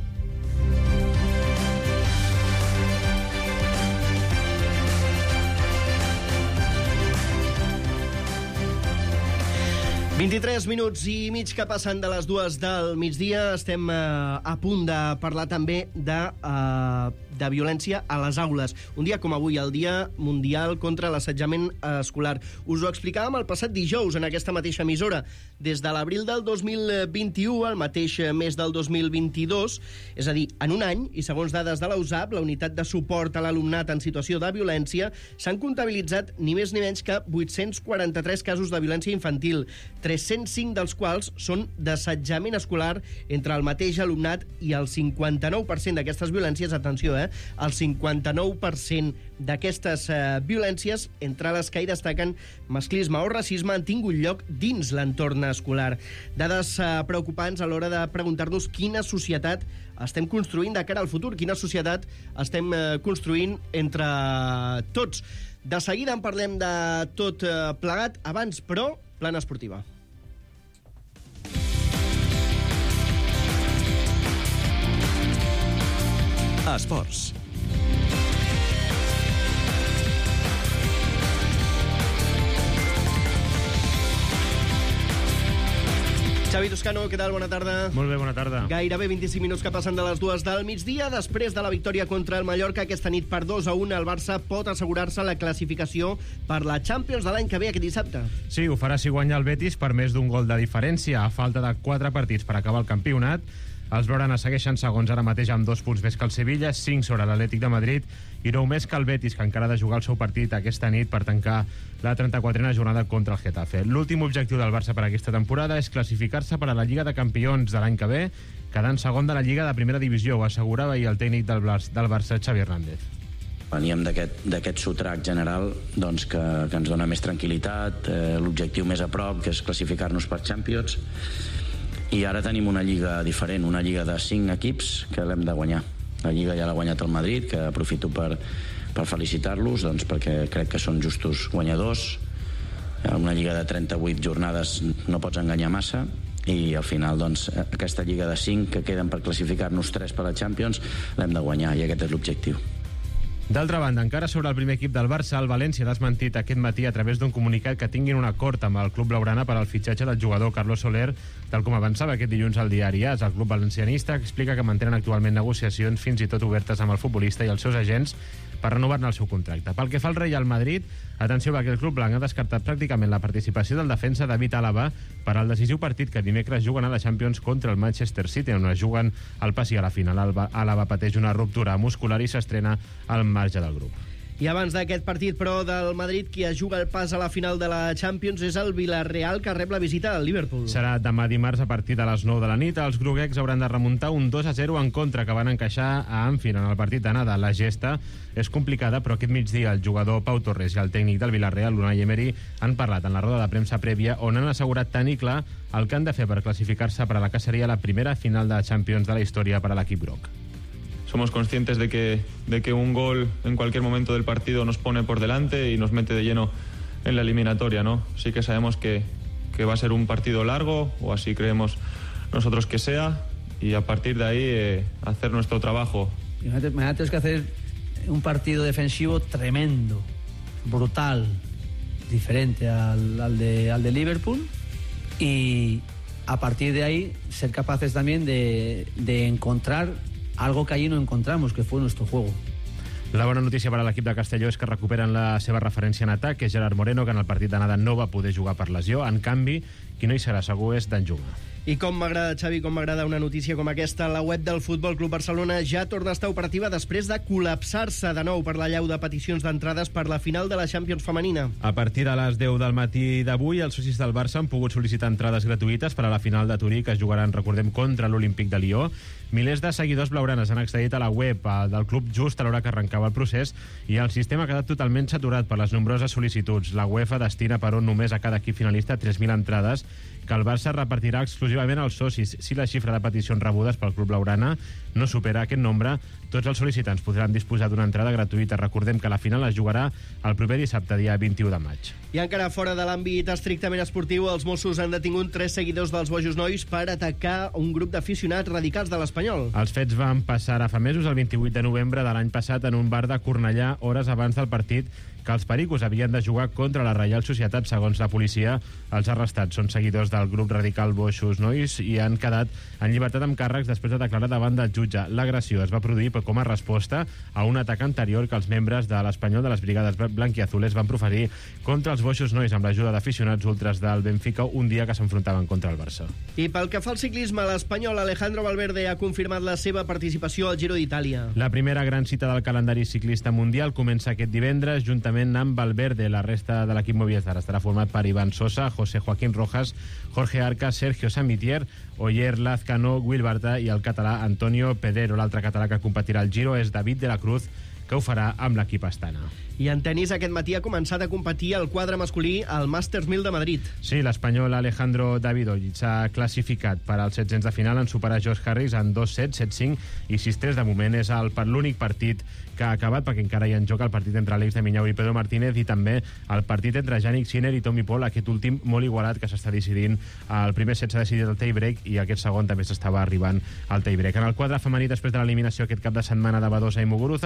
...23 minuts i mig que passen de les 2 del migdia. Estem a punt de parlar també de violència a les aules. Un dia com avui, el Dia Mundial contra l'Assetjament Escolar. Us ho explicàvem el passat dijous en aquesta mateixa emissora. Des de l'abril del 2021 al mateix mes del 2022, és a dir, en un any, i segons dades de la USAP, la unitat de suport a l'alumnat en situació de violència, s'han comptabilitzat ni més ni menys que 843 casos de violència infantil, 305 dels quals són d'assetjament escolar entre el mateix alumnat, i el 59% d'aquestes violències, atenció, el 59% d'aquestes violències, entre les que hi destaquen masclisme o racisme, han tingut lloc dins l'entorn escolar. Dades preocupants a l'hora de preguntar-nos quina societat estem construint de cara al futur, quina societat estem construint entre tots. De seguida en parlem de tot plegat. Abans, però, plana esportiva. Esports. Xavi Toscano, què tal? Bona tarda. Molt bé, bona tarda. Gairebé 25 minuts que passen de les 2 del migdia. Després de la victòria contra el Mallorca aquesta nit per 2-1, el Barça pot assegurar-se la classificació per la Champions de l'any que ve aquest dissabte. Sí, ho farà si guanya el Betis per més d'un gol de diferència. A falta de 4 partits per acabar el campionat, els blaugranes segueixen segons ara mateix amb 2 punts més que el Sevilla, 5 sobre l'Atlètic de Madrid i 9 més que el Betis, que encara ha de jugar el seu partit aquesta nit per tancar la 34a jornada contra el Getafe. L'últim objectiu del Barça per aquesta temporada és classificar-se per a la Lliga de Campions de l'any que ve, quedant segon de la Lliga de Primera Divisió, ho assegurava ahir el tècnic del Barça, Xavi Hernández. Veníem d'aquest sotrac general doncs, que ens dona més tranquil·litat, l'objectiu més a prop, que és classificar-nos per Champions, i ara tenim una lliga diferent, una lliga de 5 equips que l'hem de guanyar. La lliga ja l'ha guanyat el Madrid, que aprofito per felicitar-los, doncs, perquè crec que són justos guanyadors. Una lliga de 38 jornades no pots enganyar massa, i al final doncs, aquesta lliga de 5 que queden per classificar-nos 3 per la Champions l'hem de guanyar, i aquest és l'objectiu. D'altra banda, encara sobre el primer equip del Barça, el València ha desmentit aquest matí a través d'un comunicat que tinguin un acord amb el club blaugrana per al fitxatge del jugador Carlos Soler, tal com avançava aquest dilluns al diari AS. El club valencianista explica que mantenen actualment negociacions fins i tot obertes amb el futbolista i els seus agents per renovar-ne el seu contracte. Pel que fa al Real Madrid, atenció, perquè el club blanc ha descartat pràcticament la participació del defensa David Álava per al decisiu partit que dimecres juguen a la Champions contra el Manchester City, on es juguen al pas i a la final. Álava pateix una ruptura muscular i s'estrena al marge del grup. I abans d'aquest partit, però, del Madrid, qui es juga el pas a la final de la Champions és el Villarreal, que rep la visita al Liverpool. Serà demà dimarts a partir de les 9 de la nit. Els groguecs hauran de remuntar un 2-0 en contra que van encaixar a Anfield en el partit d'anada. La gesta és complicada, però aquest migdia el jugador Pau Torres i el tècnic del Villarreal, Unai Emery, han parlat en la roda de premsa prèvia on han assegurat tan i clar el que han de fer per classificar-se per a la que seria la primera final de Champions de la història per a l'equip groc. Somos conscientes de que un gol en cualquier momento del partido nos pone por delante y nos mete de lleno en la eliminatoria, ¿no? Sí que sabemos que va a ser un partido largo, o así creemos nosotros que sea, y a partir de ahí hacer nuestro trabajo. Mañana tenemos que hacer un partido defensivo tremendo, brutal, diferente al de Liverpool, y a partir de ahí ser capaces también de encontrar algo que allí no encontramos, que fue nuestro juego. La bona notícia per a l'equip de Castelló és que recuperen la seva referència en atac, que és Gerard Moreno, que en el partit d'anada no va poder jugar per lesió. En canvi, qui no hi serà segur és Dan Juma. I com m'agrada, Xavi, com m'agrada una notícia com aquesta, la web del Futbol Club Barcelona ja torna a estar operativa després de col·lapsar-se de nou per la llau de peticions d'entrades per la final de la Champions femenina. A partir de les 10 del matí d'avui, els socis del Barça han pogut sol·licitar entrades gratuïtes per a la final de Turí, que es jugaran, recordem, contra l'Olímpic de Lió. Milers de seguidors blaugranes han accedit a la web del club just a l'hora que arrencava el procés i el sistema ha quedat totalment saturat per les nombroses sol·licituds. La UEFA destina per on només a cada equip finalista 3.000 entrades que el Barça repartirà exclusivament als socis. Si la xifra de peticions rebudes pel club blaugrana no supera aquest nombre, tots els sol·licitants podran disposar d'una entrada gratuïta. Recordem que la final es jugarà el proper dissabte, dia 21 de maig. I encara fora de l'àmbit estrictament esportiu, els Mossos han detingut 3 seguidors dels Bojos Nois per atacar un grup d'aficionats radicals de l'Espanyol. Els fets van passar a fa mesos, el 28 de novembre de l'any passat, en un bar de Cornellà, hores abans del partit que els pericos havien de jugar contra la Reial Societat. Segons la policia, els arrestats són seguidors del grup radical Bojos Nois i han quedat en llibertat amb càrrecs després de declarar davant del jutge. L'agressió es va produir com a resposta a un atac anterior que els membres de l'Espanyol de les Brigades Blanquiazules van proferir contra els Bojos Nois amb l'ajuda d'aficionats ultras del Benfica un dia que s'enfrontaven contra el Barça. I pel que fa al ciclisme, l'espanyol Alejandro Valverde ha confirmat la seva participació al Giro d'Itàlia. La primera gran cita del calendari ciclista mundial comença aquest divendres juntament amb Valverde. La resta de l'equip Movistar estarà format per Iván Sosa, José Joaquín Rojas, Jorge Arca, Sergio Samitier, Oyer Lazcano, Wilbarta i el català Antonio Pedrero. L'altre català que competirà al Giro és David de la Cruz, que ho farà amb l'equip Astana. I en tenis aquest matí ha començat a competir el quadre masculí al Masters 1000 de Madrid. Sí, l'espanyol Alejandro Davidovich s'ha classificat per als 700 de final en superar Josh Harris en 2-7, 7-5 i 6-3. De moment és l'únic partit que ha acabat, perquè encara hi ha en joc el partit entre Àlex de Minyau i Pedro Martínez i també el partit entre Yannick Sinner i Tommy Paul, aquest últim molt igualat que s'està decidint. El primer set s'ha decidit el tie-break i aquest segon també s'estava arribant al tie-break. En el quadre femení, després de l'eliminació aquest cap de setmana de Badosa i Muguruza, Paula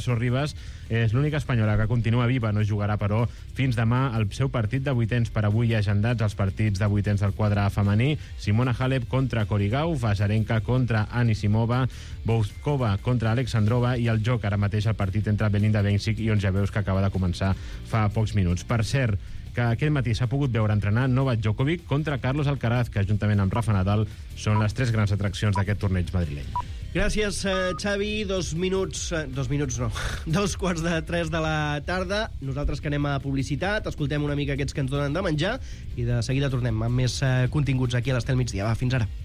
Sorribas és l'única espanyola que continua viva. No jugarà, però, fins demà el seu partit de vuitens. Per avui agendats els partits de vuitens del quadre femení: Simona Halep contra Cori Gauff, Azarenka contra Anisimova, Bouskova contra Alexandrova i el joc ara mateix el partit entre Belinda Bencic i Ons Jabeur, que acaba de començar fa pocs minuts. Per cert, que aquest matí s'ha pogut veure entrenar Novak Djokovic contra Carlos Alcaraz, que juntament amb Rafa Nadal són les 3 grans atraccions d'aquest torneig madrileny. Gràcies, Xavi. 2 quarts de 3 de la tarda. Nosaltres que anem a publicitat, escoltem una mica aquests que ens donen de menjar i de seguida tornem amb més continguts aquí a l'Estel Migdia. Va, fins ara.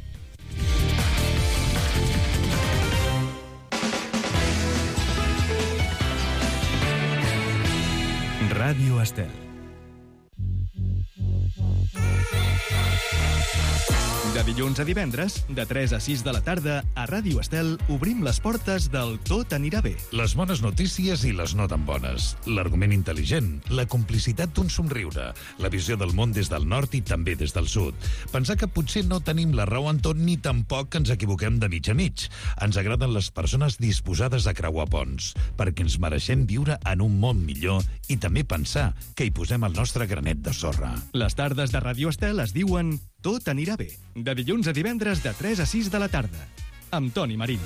Ràdio Estel. De dilluns a divendres, de 3 a 6 de la tarda, a Ràdio Estel obrim les portes del Tot anirà bé. Les bones notícies i les no tan bones. L'argument intel·ligent, la complicitat d'un somriure, la visió del món des del nord i també des del sud. Pensar que potser no tenim la raó en tot ni tampoc ens equivoquem de mig a mig. Ens agraden les persones disposades a creuar ponts, perquè ens mereixem viure en un món millor i també pensar que hi posem el nostre granet de sorra. Les tardes de Ràdio Estel es diuen Tot anirà bé. De dilluns a divendres de 3 a 6 de la tarda. Amb Toni Marín.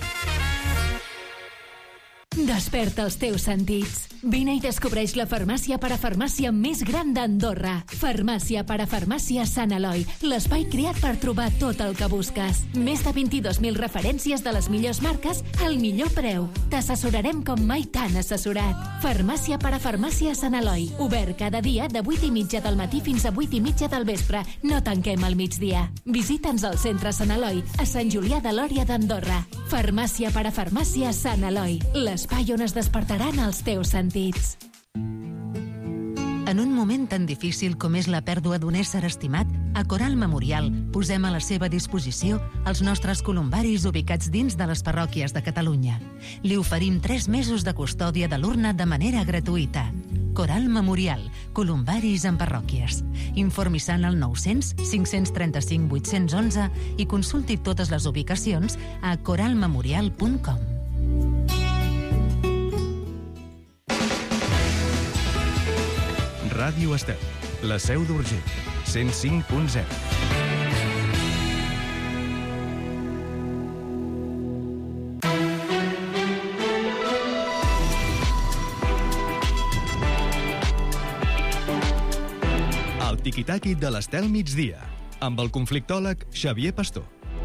Desperta els teus sentits. Vine i descobreix la farmàcia parafarmàcia més gran d'Andorra. Farmàcia parafarmàcia Sant Eloi. L'espai creat per trobar tot el que busques. Més de 22.000 referències de les millors marques al millor preu. T'assessorarem com mai t'han assessorat. Farmàcia parafarmàcia Sant Eloi. Obert cada dia de 8:30 del matí fins a 8:30 del vespre. No tanquem al migdia. Visita'ns al centre Sant Eloi, a Sant Julià de Lòria d'Andorra. Farmàcia parafarmàcia Sant Eloi. L'espai on es despertaran els teus sentits. En un moment tan difícil com és la pèrdua d'un ésser estimat, a Coral Memorial posem a la seva disposició els nostres columbaris ubicats dins de les parròquies de Catalunya. Li oferim 3 mesos de custòdia de l'urna de manera gratuïta. Coral Memorial, columbaris en parròquies. Informi-se al 900 535 811 i consulti totes les ubicacions a coralmemorial.com. Ràdio Estel, la seu d'Urgell, 105.0. El tiquitaqui de l'Estel Migdia, amb el conflictòleg Xavier Pastor.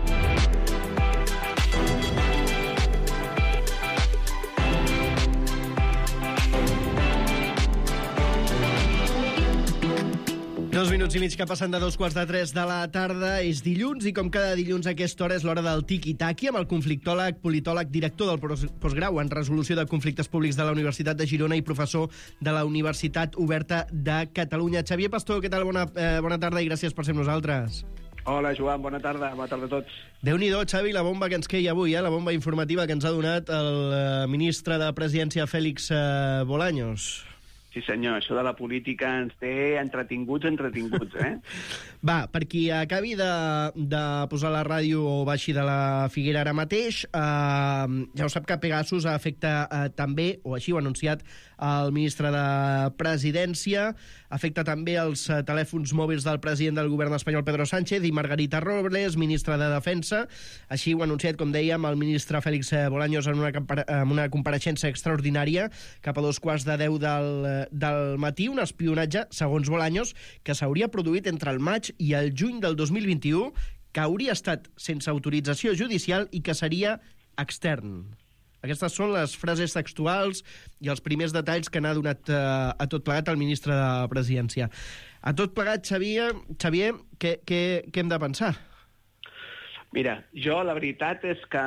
Dos minuts i mig que passen de 2 quarts de 3 de la tarda. És dilluns i com cada dilluns a aquesta hora és l'hora del tiqui-taqui amb el conflictòleg, politòleg, director del postgrau en resolució de conflictes públics de la Universitat de Girona i professor de la Universitat Oberta de Catalunya. Xavier Pastor, què tal? Bona tarda i gràcies per ser amb nosaltres. Hola, Joan, bona tarda a tots. Déu-n'hi-do, Xavi, la bomba que ens queia avui, la bomba informativa que ens ha donat el ministre de Presidència, Félix Bolaños. Sí, senyor, això de la política ens té entretinguts, Va, per qui acabi de posar la ràdio o baixi de la Figuera ara mateix, ja ho sap que Pegasus afecta també, o així ho ha anunciat el ministre de Presidència, afecta també els telèfons mòbils del president del govern espanyol, Pedro Sánchez, i Margarita Robles, ministra de Defensa. Així ho ha anunciat, com dèiem, el ministre Félix Bolaños en una compareixença extraordinària cap a 2:15 del matí, un espionatge, segons Bolaños, que s'hauria produït entre el maig i el juny del 2021, que hauria estat sense autorització judicial i que seria extern. Aquestes són les frases textuals i els primers detalls que n'ha donat a tot plegat el ministre de Presidència. A tot plegat, Xavier, què hem de pensar? Mira, jo la veritat és que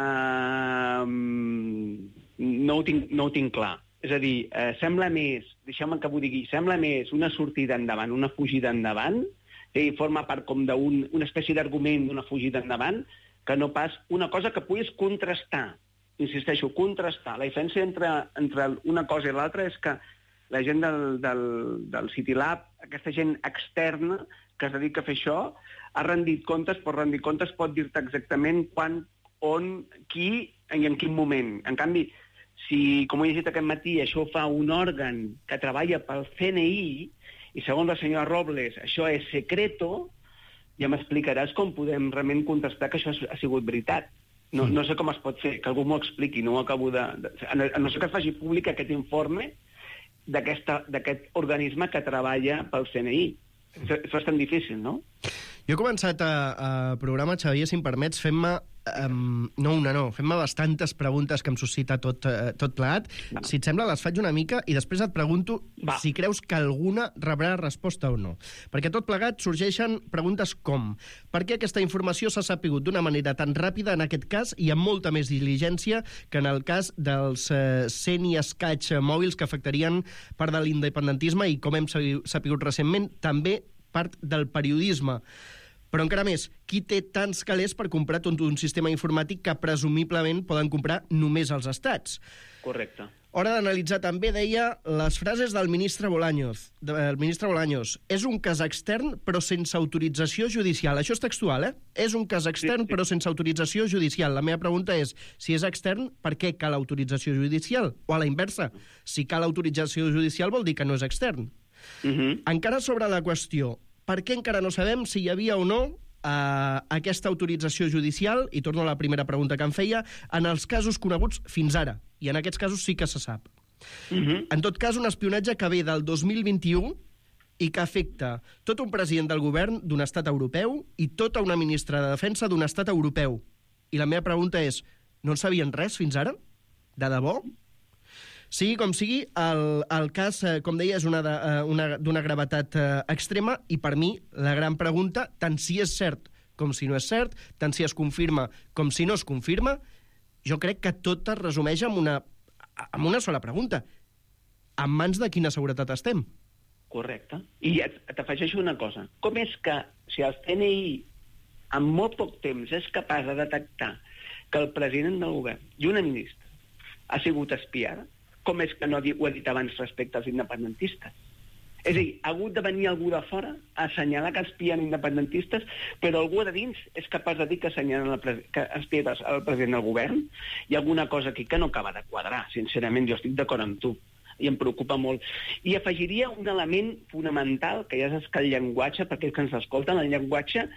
no ho tinc clar. És a dir, sembla més, deixeu-me que ho digui, sembla més una sortida endavant, una fugida endavant, i forma part com d'una espècie d'argument d'una fugida endavant, que no pas una cosa que puguis contrastar. Insisteixo, contrastar. La diferència entre una cosa i l'altra és que la gent del City Lab, aquesta gent externa que es dedica a fer això, ha rendit comptes, però rendir comptes pot dir-te exactament quan, on, qui i en quin moment. En canvi, si, com he llegit aquest matí, això ho fa un òrgan que treballa pel CNI, i segons la senyora Robles això és secreto, ja m'explicaràs com podem realment contestar que això ha sigut veritat. No sé com es pot fer, que algú m'ho expliqui, no ho acabo de... No sé que es faci públic aquest informe d'aquest organisme que treballa pel CNI. És bastant difícil, no? Jo he començat a programa, Xavier, si em permets, fem-me bastantes preguntes que em suscita tot plegat. Si et sembla, les faig una mica i després et pregunto si creus que alguna rebrà resposta o no. Perquè tot plegat sorgeixen preguntes com: per què aquesta informació s'ha sapigut d'una manera tan ràpida en aquest cas i amb molta més diligència que en el cas dels 100 i escaig mòbils que afectarien part de l'independentisme i, com hem sapigut recentment, també part del periodisme? Però encara més, qui té tants calés per comprar tot un sistema informàtic que presumiblement poden comprar només els estats? Correcte. Hora d'analitzar també, deia, les frases del ministre Bolaños. És un cas extern però sense autorització judicial. Això és textual, És un cas extern però sense autorització judicial. La meva pregunta és, si és extern, per què cal autorització judicial? O a la inversa, si cal autorització judicial vol dir que no és extern. Encara sobre la qüestió, per què encara no sabem si hi havia o no aquesta autorització judicial, i torno a la primera pregunta que em feia, en els casos coneguts fins ara, i en aquests casos sí que se sap. En tot cas, un espionatge que ve del 2021 i que afecta tot un president del govern d'un estat europeu i tota una ministra de defensa d'un estat europeu. I la meva pregunta és, no en sabien res fins ara? De debò? Sigui com sigui, el cas, com deia, és d'una gravetat extrema i, per mi, la gran pregunta, tant si és cert com si no és cert, tant si es confirma com si no es confirma, jo crec que tot es resumeix amb una sola pregunta. En mans de quina seguretat estem? Correcte. I t'afegeixo una cosa. Com és que, si el CNI en molt poc temps és capaç de detectar que el president del govern i una ministra ha sigut espiada, com és que no ho ha dit abans respecte als independentistes? És a dir, ha hagut de venir algú de fora a assenyalar que espien independentistes, però algú de dins és capaç de dir que espien el president del govern? Hi ha alguna cosa aquí que no acaba de quadrar, sincerament, jo estic d'acord amb tu, i em preocupa molt. I afegiria un element fonamental, que ja saps que el llenguatge, per aquells que ens escolten, el llenguatge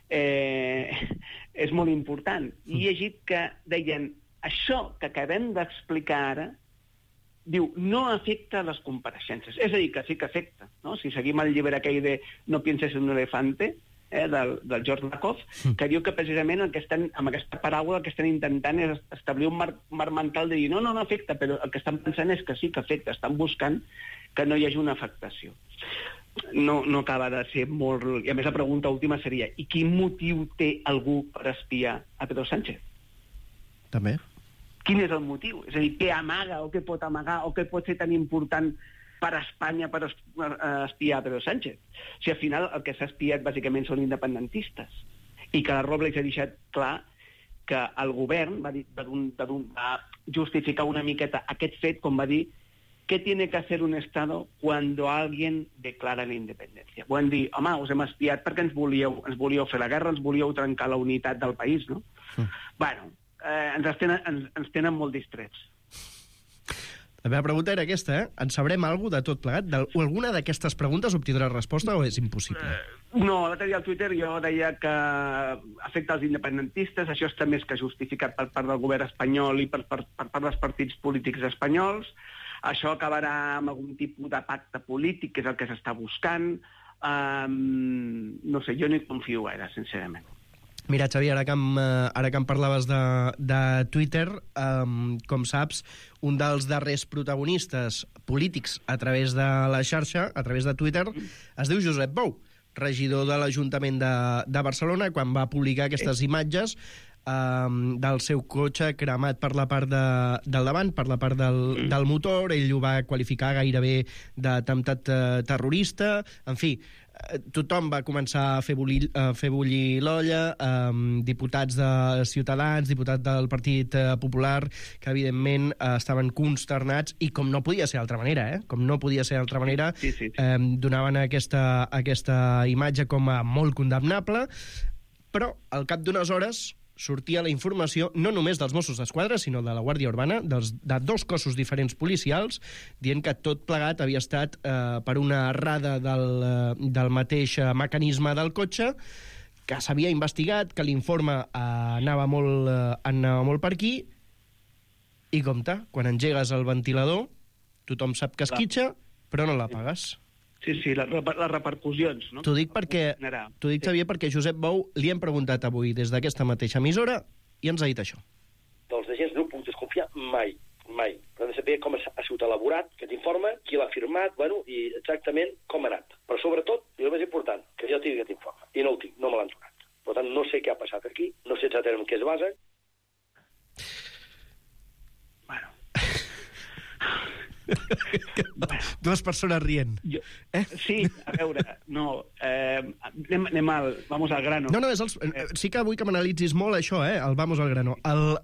és molt important. I he llegit que deien, això que acabem d'explicar ara, diu, no afecta les compareixences. És a dir, que sí que afecta, no? Si seguim el llibre aquell de No pienses en un elefante, del George Lakoff, que diu que precisament amb aquesta paraula el que estan intentant és establir un marc mental de dir no afecta, però el que estan pensant és que sí que afecta, estan buscant que no hi hagi una afectació. No acaba de ser molt... I a més la pregunta última seria, i quin motiu té algú per espiar a Pedro Sánchez? També. Quin és el motiu? És a dir, què amaga o què pot amagar o què pot ser tan important per a Espanya per espiar Pedro Sánchez? Si al final el que s'ha espiat bàsicament són independentistes i que la Robles ha deixat clar que el govern va justificar una miqueta aquest fet, com va dir, ¿qué tiene que hacer un Estado cuando alguien declara la independència? Van dir, home, us hem espiat perquè ens volíeu fer la guerra, ens volíeu trencar la unitat del país, no? Bueno, ens tenen molt distrets. La meva pregunta era aquesta, En sabrem alguna de tot plegat? O alguna d'aquestes preguntes obtindrà resposta o és impossible? No, l'altre dia al Twitter jo deia que afecta els independentistes, això està més que justificat per part del govern espanyol i per part dels partits polítics espanyols, això acabarà amb algun tipus de pacte polític, que és el que s'està buscant, no sé, jo no hi confio gaire, sincerament. Mira, Xavier, ara que em parlaves de Twitter, com saps, un dels darrers protagonistes polítics a través de la xarxa, a través de Twitter, es diu Josep Bou, regidor de l'Ajuntament de Barcelona, quan va publicar aquestes imatges del seu cotxe cremat per la part del davant, per la part del motor. Ell ho va qualificar gairebé d'atemptat terrorista. En fi, tothom va començar a fer bullir l'olla, diputats de Ciutadans, diputats del Partit Popular, que evidentment estaven consternats i com no podia ser d'altra manera, donaven aquesta imatge com a molt condemnable, però al cap d'unes hores sortia la informació no només dels Mossos d'Esquadra, sinó de la Guàrdia Urbana, de dos cossos diferents policials, dient que tot plegat havia estat per una errada del mateix mecanisme del cotxe, que s'havia investigat, que l'informe anava molt per aquí, i compte, quan engegues el ventilador, tothom sap que esquitxa, però no la pagues. Sí, les repercussions. No? T'ho dic, Xavier, perquè Josep Bou li hem preguntat avui des d'aquesta mateixa emissora i ens ha dit això. Dels agents no puc desconfiar mai. Però hem de saber com ha sigut elaborat aquest informe, qui l'ha firmat, i exactament com ha anat. Però sobretot, i el més important, que jo tingui aquest informe. I no el tinc, no me l'han donat. Per tant, no sé què ha passat aquí, no sé exactament en què es basa. Dues persones rient. Sí, a veure, no, vamos al grano. No, sí que vull que m'analitzis molt això, el vamos al grano.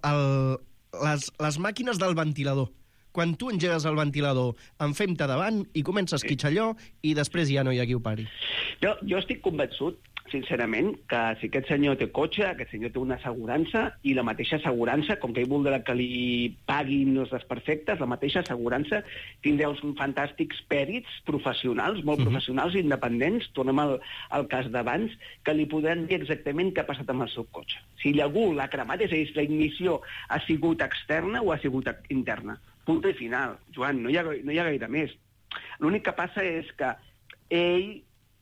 Les màquines del ventilador. Quan tu engegues el ventilador, en fem-te davant i comença a esquitxar allò i després ja no hi ha qui ho pari. Jo estic convençut, sincerament, que si aquest senyor té cotxe, aquest senyor té una assegurança, i la mateixa assegurança, com que ell voldrà que li paguin els desperfectes, la mateixa assegurança tindrà uns fantàstics pèrits professionals, molt professionals, independents, tornem al cas d'abans, que li podran dir exactament què ha passat amb el seu cotxe. Si algú l'ha cremat, és a dir, la ignició ha sigut externa o ha sigut interna. Punt i final. Joan, no hi ha gaire més. L'únic que passa és que ell,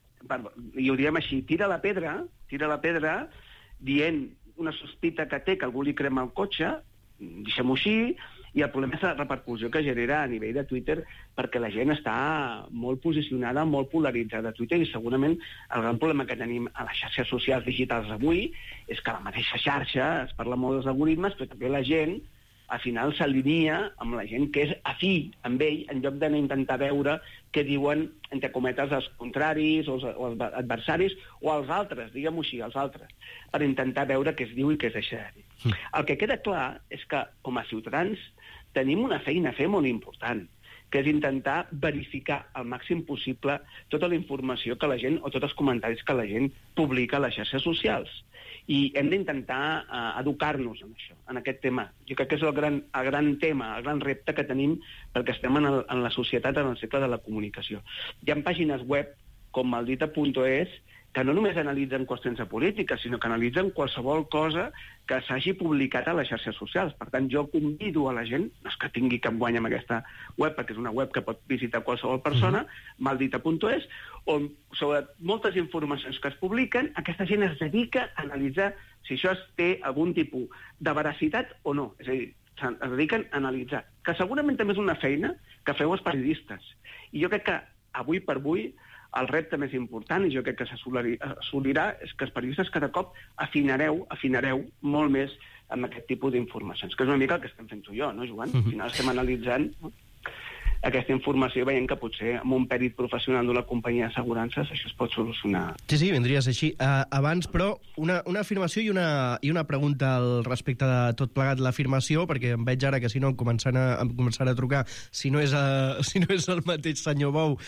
i ho diem així, tira la pedra dient una sospita que té que algú li crema el cotxe, deixem-ho així, i el problema és la repercussió que genera a nivell de Twitter, perquè la gent està molt posicionada, molt polaritzada a Twitter, i segurament el gran problema que tenim a les xarxes socials digitals avui és que la mateixa xarxa, es parla molt dels algoritmes, però també la gent al final s'alinea amb la gent que és afí amb ell, en lloc d'anar a intentar veure què diuen, entre cometes, els contraris o els adversaris, o els altres, diguem-ho així, els altres, per intentar veure què es diu i què es deixa de dir. El que queda clar és que, com a ciutadans, tenim una feina a fer molt important, que és intentar verificar al màxim possible tota la informació que la gent, o tots els comentaris que la gent publica a les xarxes socials. I hem d'intentar educar-nos en això, en aquest tema. Jo crec que és el gran tema, el gran repte que tenim perquè estem en la societat, en el segle de la comunicació. Hi ha pàgines web com maldita.es que no només analitzen qüestions de política, sinó que analitzen qualsevol cosa que s'hagi publicat a les xarxes socials. Per tant, jo convido a la gent, no és que tingui cap guany amb aquesta web, perquè és una web que pot visitar qualsevol persona, maldita.es, on sobre moltes informacions que es publiquen, aquesta gent es dedica a analitzar si això té algun tipus de veracitat o no. És a dir, es dediquen a analitzar, que segurament també és una feina que feu els periodistes. I jo crec que avui per avui el repte més important, i jo crec que s'assolirà, és que els periodistes cada cop afinareu molt més amb aquest tipus d'informacions, que és una mica el que estem fent tu i jo, no, Joan? Al final estem analitzant aquesta informació, veient que potser amb un pèrit professional d'una companyia d'assegurances això es pot solucionar. Sí, vindria a ser així. Abans, però, una afirmació i una pregunta al respecte de tot plegat l'afirmació, perquè em veig ara que si no em començarà a trucar, si no és el mateix senyor Bou,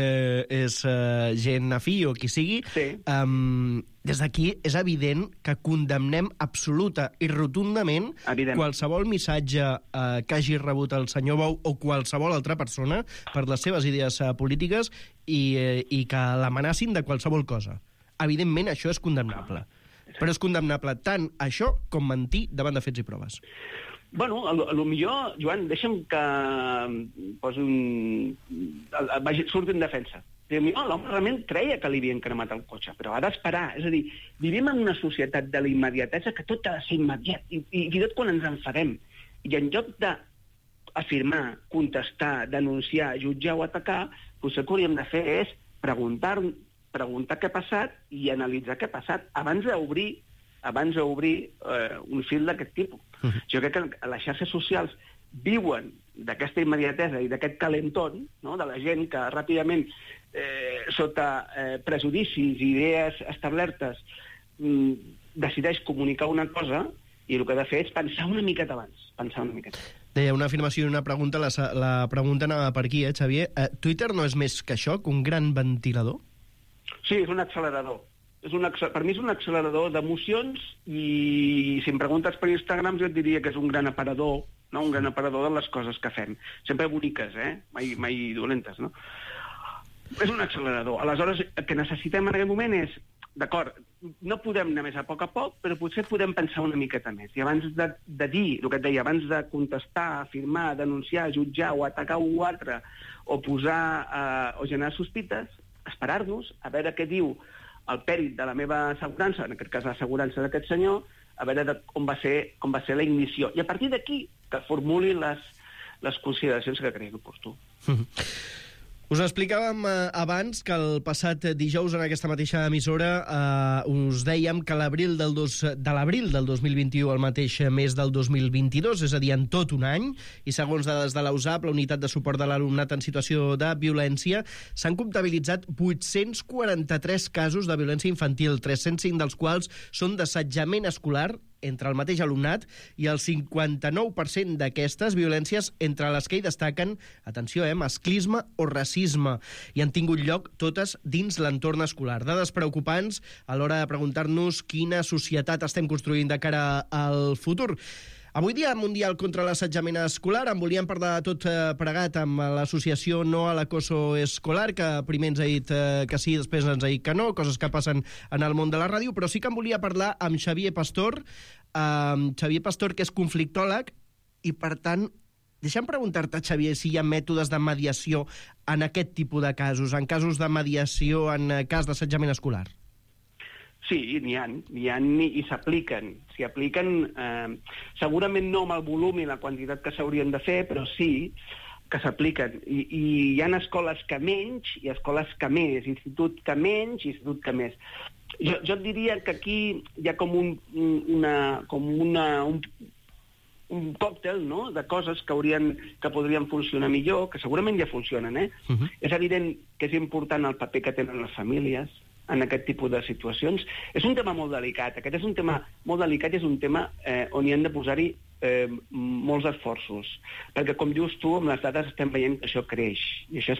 és gent afí o qui sigui. Sí. Des d'aquí és evident que condemnem absoluta i rotundament qualsevol missatge que hagi rebut el senyor Bou o qualsevol altra persona per les seves idees polítiques i que l'amenacin de qualsevol cosa. Evidentment, això és condemnable. Però és condemnable tant això com mentir davant de fets i proves. Bueno, a lo millor, Joan, deixa'm que surti en defensa. L'home realment creia que li havien cremat el cotxe, però ha d'esperar. És a dir, vivim en una societat de la immediatesa que tot ha de ser immediat, i fins i tot quan ens enfadem. I en lloc d'afirmar, contestar, denunciar, jutjar o atacar, potser el que hauríem de fer és preguntar què ha passat i analitzar què ha passat abans d'obrir un fil d'aquest tipus. Jo crec que les xarxes socials viuen d'aquesta immediatesa i d'aquest calentón, no?, de la gent que ràpidament, sota prejudicis i idees establertes, decideix comunicar una cosa, i el que ha de fer és pensar una miqueta abans. Deia, una afirmació i una pregunta, la pregunta anava per aquí, Xavier. Twitter no és més que això, que un gran ventilador? Sí, és un accelerador. Per mi és un accelerador d'emocions i si em preguntes per Instagram jo et diria que és un gran aparador, no? Un gran aparador de les coses que fem. Sempre boniques, mai dolentes, no? És un accelerador. Aleshores, el que necessitem en aquest moment és, d'acord, no podem anar més a poc, però potser podem pensar una miqueta més. I abans de dir, el que et deia, abans de contestar, afirmar, denunciar, jutjar o atacar un altre, o posar o generar sospites, esperar-nos a veure què diu el pèrit de la meva assegurança, en aquest cas l'assegurança d'aquest senyor, a veure com va ser la ignició. I a partir d'aquí que formuli les consideracions que cregui oportú. Us explicàvem abans que el passat dijous en aquesta mateixa emissora us dèiem que de l'abril del 2021 al mateix mes del 2022, és a dir, en tot un any, i segons dades de la USAP, la Unitat de Suport de l'Alumnat en Situació de Violència, s'han comptabilitzat 843 casos de violència infantil, 305 dels quals són d'assetjament escolar entre el mateix alumnat i el 59% d'aquestes violències entre les que hi destaquen, atenció, masclisme o racisme, i han tingut lloc totes dins l'entorn escolar. Dades preocupants a l'hora de preguntar-nos quina societat estem construint de cara al futur. Avui dia mundial contra l'assetjament escolar, en volíem parlar de tot plegat amb l'associació No a l'Acoso Escolar, que primer ens ha dit que sí, després ens ha dit que no, coses que passen en el món de la ràdio, però sí que en volia parlar amb Xavier Pastor, que és conflictòleg, i per tant, deixa'm preguntar-te, Xavier, si hi ha mètodes de mediació en aquest tipus de casos, en casos de mediació en cas d'assetjament escolar. Sí, n'hi ha i s'apliquen. S'hi apliquen, segurament no amb el volum i la quantitat que s'haurien de fer, però sí que s'apliquen. I hi ha escoles que menys i escoles que més, institut que menys i institut que més. Jo et diria que aquí hi ha com un còctel, no?, de coses que podrien funcionar millor, que segurament ja funcionen, És evident que és important el paper que tenen les famílies en aquest tipus de situacions. És un tema molt delicat. Aquest és un tema molt delicat i és un tema on hi han de posar-hi molts esforços. Perquè, com dius tu, amb les dades estem veient que això creix. I això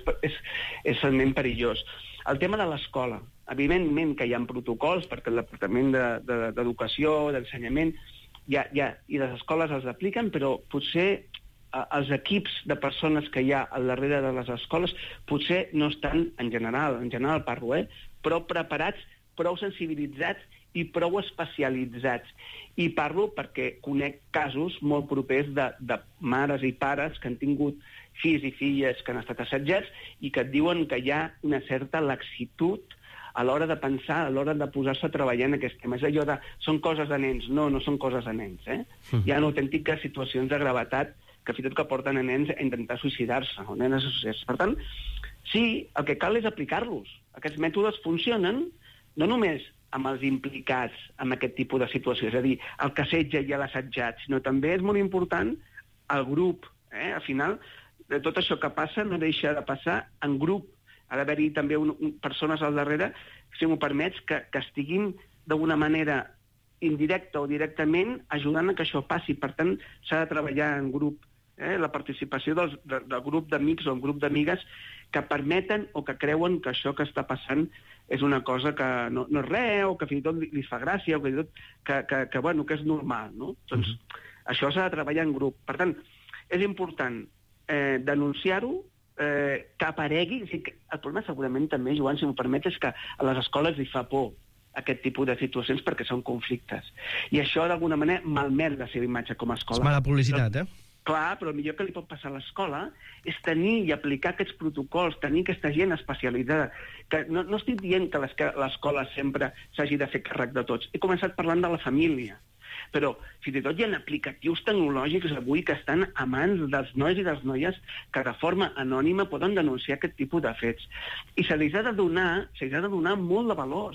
és realment perillós. El tema de l'escola. Evidentment que hi ha protocols, perquè el Departament d'Educació, d'Ensenyament, i les escoles els apliquen, però potser els equips de persones que hi ha al darrere de les escoles potser no estan, en general parlo, prou preparats, prou sensibilitzats i prou especialitzats. I parlo perquè conec casos molt propers de mares i pares que han tingut fills i filles que han estat assetjats i que et diuen que hi ha una certa laxitud a l'hora de pensar, a l'hora de posar-se a treballar en aquest tema. És allò de, són coses de nens. No són coses de nens. Hi ha autèntiques situacions de gravetat que fins i tot que porten a nens a intentar suïcidar-se, o nenes a suïcidar-se. Per tant, sí, el que cal és aplicar-los. Aquests mètodes funcionen no només amb els implicats en aquest tipus de situació, és a dir, el que assetja i l'assetjat, sinó també és molt important el grup. Al final, de tot això que passa no deixa de passar en grup. Ha d'haver-hi també persones al darrere, si m'ho permets, que estiguin d'alguna manera indirecta o directament ajudant a que això passi. Per tant, s'ha de treballar en grup. La participació del grup d'amics o un grup d'amigues que permeten o que creuen que això que està passant és una cosa que no és res, o que fins i tot li fa gràcia, o que fins i tot que és normal, no? Doncs això s'ha de treballar en grup. Per tant, és important denunciar-ho, que aparegui. El problema segurament també, Joan, si m'ho permet, és que a les escoles li fa por aquest tipus de situacions perquè són conflictes. I això, d'alguna manera, malmet la seva imatge com a escola. És mala publicitat, Clar, però el millor que li pot passar a l'escola és tenir i aplicar aquests protocols, tenir aquesta gent especialitzada. Que no estic dient que l'escola sempre s'hagi de fer càrrec de tots. He començat parlant de la família. Però fins i tot hi ha aplicatius tecnològics avui que estan a mans dels nois i de les noies que de forma anònima poden denunciar aquest tipus de fets. I se li ha de donar molt de valor,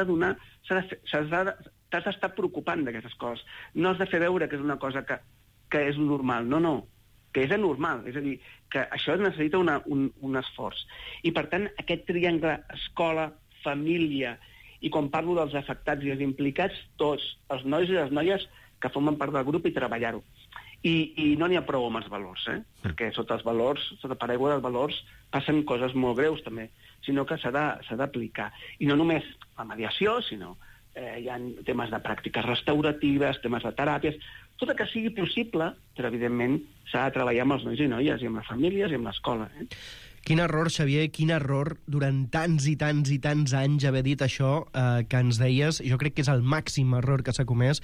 t'has d'estar preocupant d'aquestes coses. No has de fer veure que és una cosa que és normal, no, que és anormal, és a dir, que això necessita un esforç. I per tant, aquest triangle escola, família, i quan parlo dels afectats i els implicats, tots, els nois i les noies que formen part del grup i treballar-ho. I no n'hi ha prou amb els valors, perquè sota paraigua dels valors passen coses molt greus, també, sinó que s'ha d'aplicar. I no només la mediació, sinó hi ha temes de pràctiques restauratives, temes de teràpies, tot el que sigui possible, però evidentment s'ha de treballar amb els nois i noies, i amb les famílies, i amb l'escola. Quin error, Xavier, quin error durant tants i tants i tants anys haver dit això que ens deies. Jo crec que és el màxim error que s'ha comès.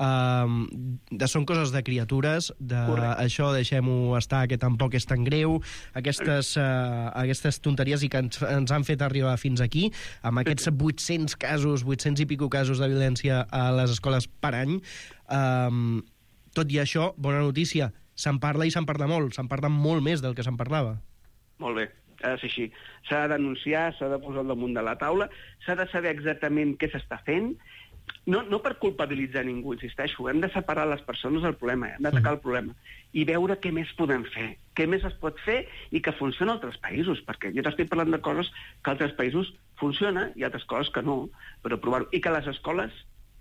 Són coses de criatures, això deixem-ho estar, que tampoc és tan greu, aquestes tonteries i que ens han fet arribar fins aquí, amb aquests 800 i pico casos de violència a les escoles per any. Tot i això, bona notícia, se'n parla i se'n parla molt, se'n parla molt més del que se'n parlava. Molt bé, ha de ser així. S'ha de denunciar, s'ha de posar al damunt de la taula, s'ha de saber exactament què s'està fent, no per culpabilitzar ningú, insisteixo, hem de separar les persones del problema, hem d'atacar el problema, i veure què més podem fer, què més es pot fer i que funciona a altres països, perquè jo t'estic parlant de coses que a altres països funciona i altres coses que no, però provar-ho. I que les escoles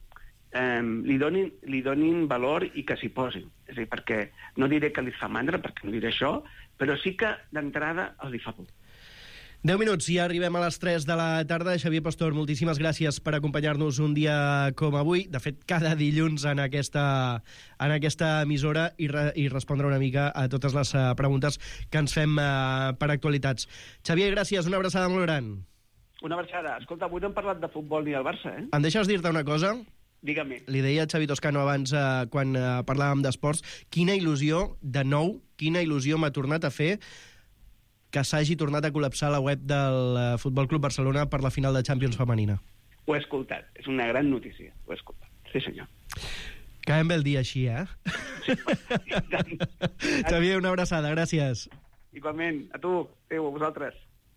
li donin valor i que s'hi posin. És a dir, perquè no diré que li fa mandra, perquè no diré això, però sí que d'entrada els hi fa por. 10 minuts i arribem a les 3 de la tarda. Xavier Pastor, moltíssimes gràcies per acompanyar-nos un dia com avui. De fet, cada dilluns en aquesta emissora i respondre una mica a totes les preguntes que ens fem per actualitats. Xavier, gràcies. Una abraçada molt gran. Una abraçada. Escolta, avui no hem parlat de futbol ni del Barça, Em deixes dir-te una cosa? Dígame. Li deia a Xavi Toscano abans, quan parlàvem d'esports, quina il·lusió, de nou, quina il·lusió m'ha tornat a fer que s'hagi tornat a col·lapsar la web del Futbol Club Barcelona per la final de Champions femenina. Ho he escoltat, és una gran notícia, ho he escoltat. Sí, senyor. Acabem bé el dia així, Sí, Xavier, una abraçada, gràcies. Igualment, a tu, adéu, a vosaltres.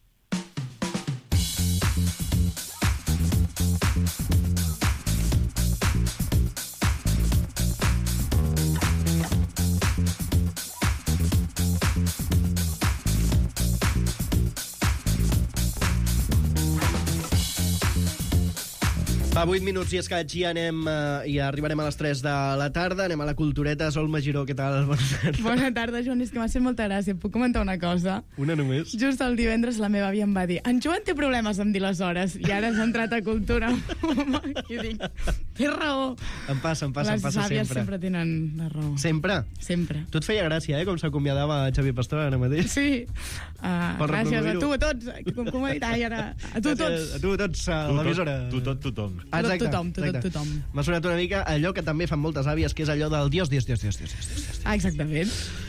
Fa 8 minuts i escaig i arribarem a les 3 de la tarda. Anem a la cultureta. Sol Magiró, què tal? Bona tarda. Bona tarda, Joan. És que m'ha fet molta gràcia. Puc comentar una cosa? Una només. Just el divendres la meva àvia em va dir: en Joan té problemes amb dir les hores. I ara has entrat a Cultura. I dic, té raó. Em passa sempre. Les àvies sempre tenen la raó. Sempre? Sempre. Tu et feia gràcia, com s'acomiadava Xavier Pastor ara mateix? Sí. Gràcies a tu, a tots. Com he dit? Ara, a tu, tots. A tu, tots, a l'emissora. Tothom. Exacte. Tothom. M'ha sonat una mica allò que també fan moltes àvies, que és allò del Dios. Exactament.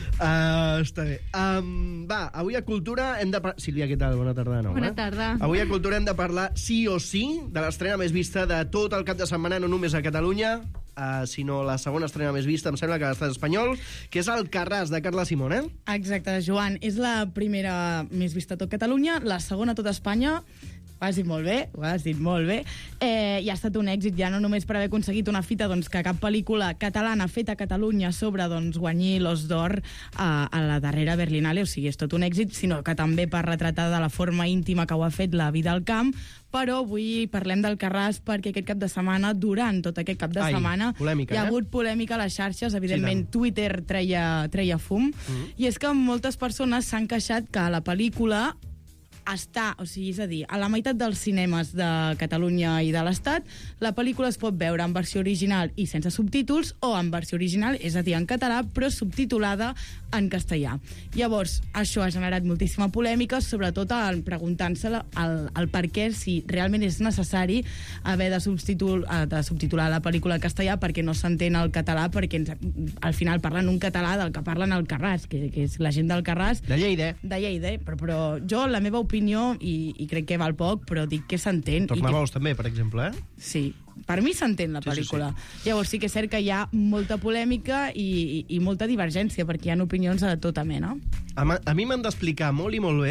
Està bé. Va, avui a Cultura hem de parlar... Sílvia, què tal? Bona tarda de nou. Bona tarda. Avui a Cultura hem de parlar sí o sí de l'estrena més vista de tot el cap de setmana, no només a Catalunya, sinó la segona estrena més vista, em sembla, que a l'estat espanyol, que és Alcarràs, de Carla Simón, Exacte, Joan. És la primera més vista a tot Catalunya, la segona a tot Espanya. Ho has dit molt bé, i ha estat un èxit ja no només per haver aconseguit una fita que cap pel·lícula catalana feta a Catalunya sobre guanyi l'Os d'Or a la darrera Berlinale, o sigui, és tot un èxit, sinó que també per retratar de la forma íntima que ho ha fet la vida al camp. Però avui parlem d'Alcarràs perquè aquest cap de setmana, durant tot aquest cap de setmana, polèmica, hi ha hagut polèmica a les xarxes, evidentment Twitter treia fum, i és que moltes persones s'han queixat que la pel·lícula està, o sigui, és a dir, a la meitat dels cinemes de Catalunya i de l'Estat, la pel·lícula es pot veure en versió original i sense subtítols, o en versió original, és a dir, en català, però subtitulada en castellà. Llavors, això ha generat moltíssima polèmica, sobretot preguntant-se el per què, si realment és necessari haver de subtitular la pel·lícula en castellà perquè no s'entén el català, perquè al final parlen un català del que parlen al Alcarràs, que és la gent d'Alcarràs. De Lleida. Però jo, la meva opinió, i crec que val poc, però dic que s'entén. Tornaveus també, per exemple, Sí, per mi s'entén la pel·lícula. Sí. Llavors sí que és cert que hi ha molta polèmica i molta divergència, perquè hi ha opinions de tota mena. A mi m'han d'explicar molt i molt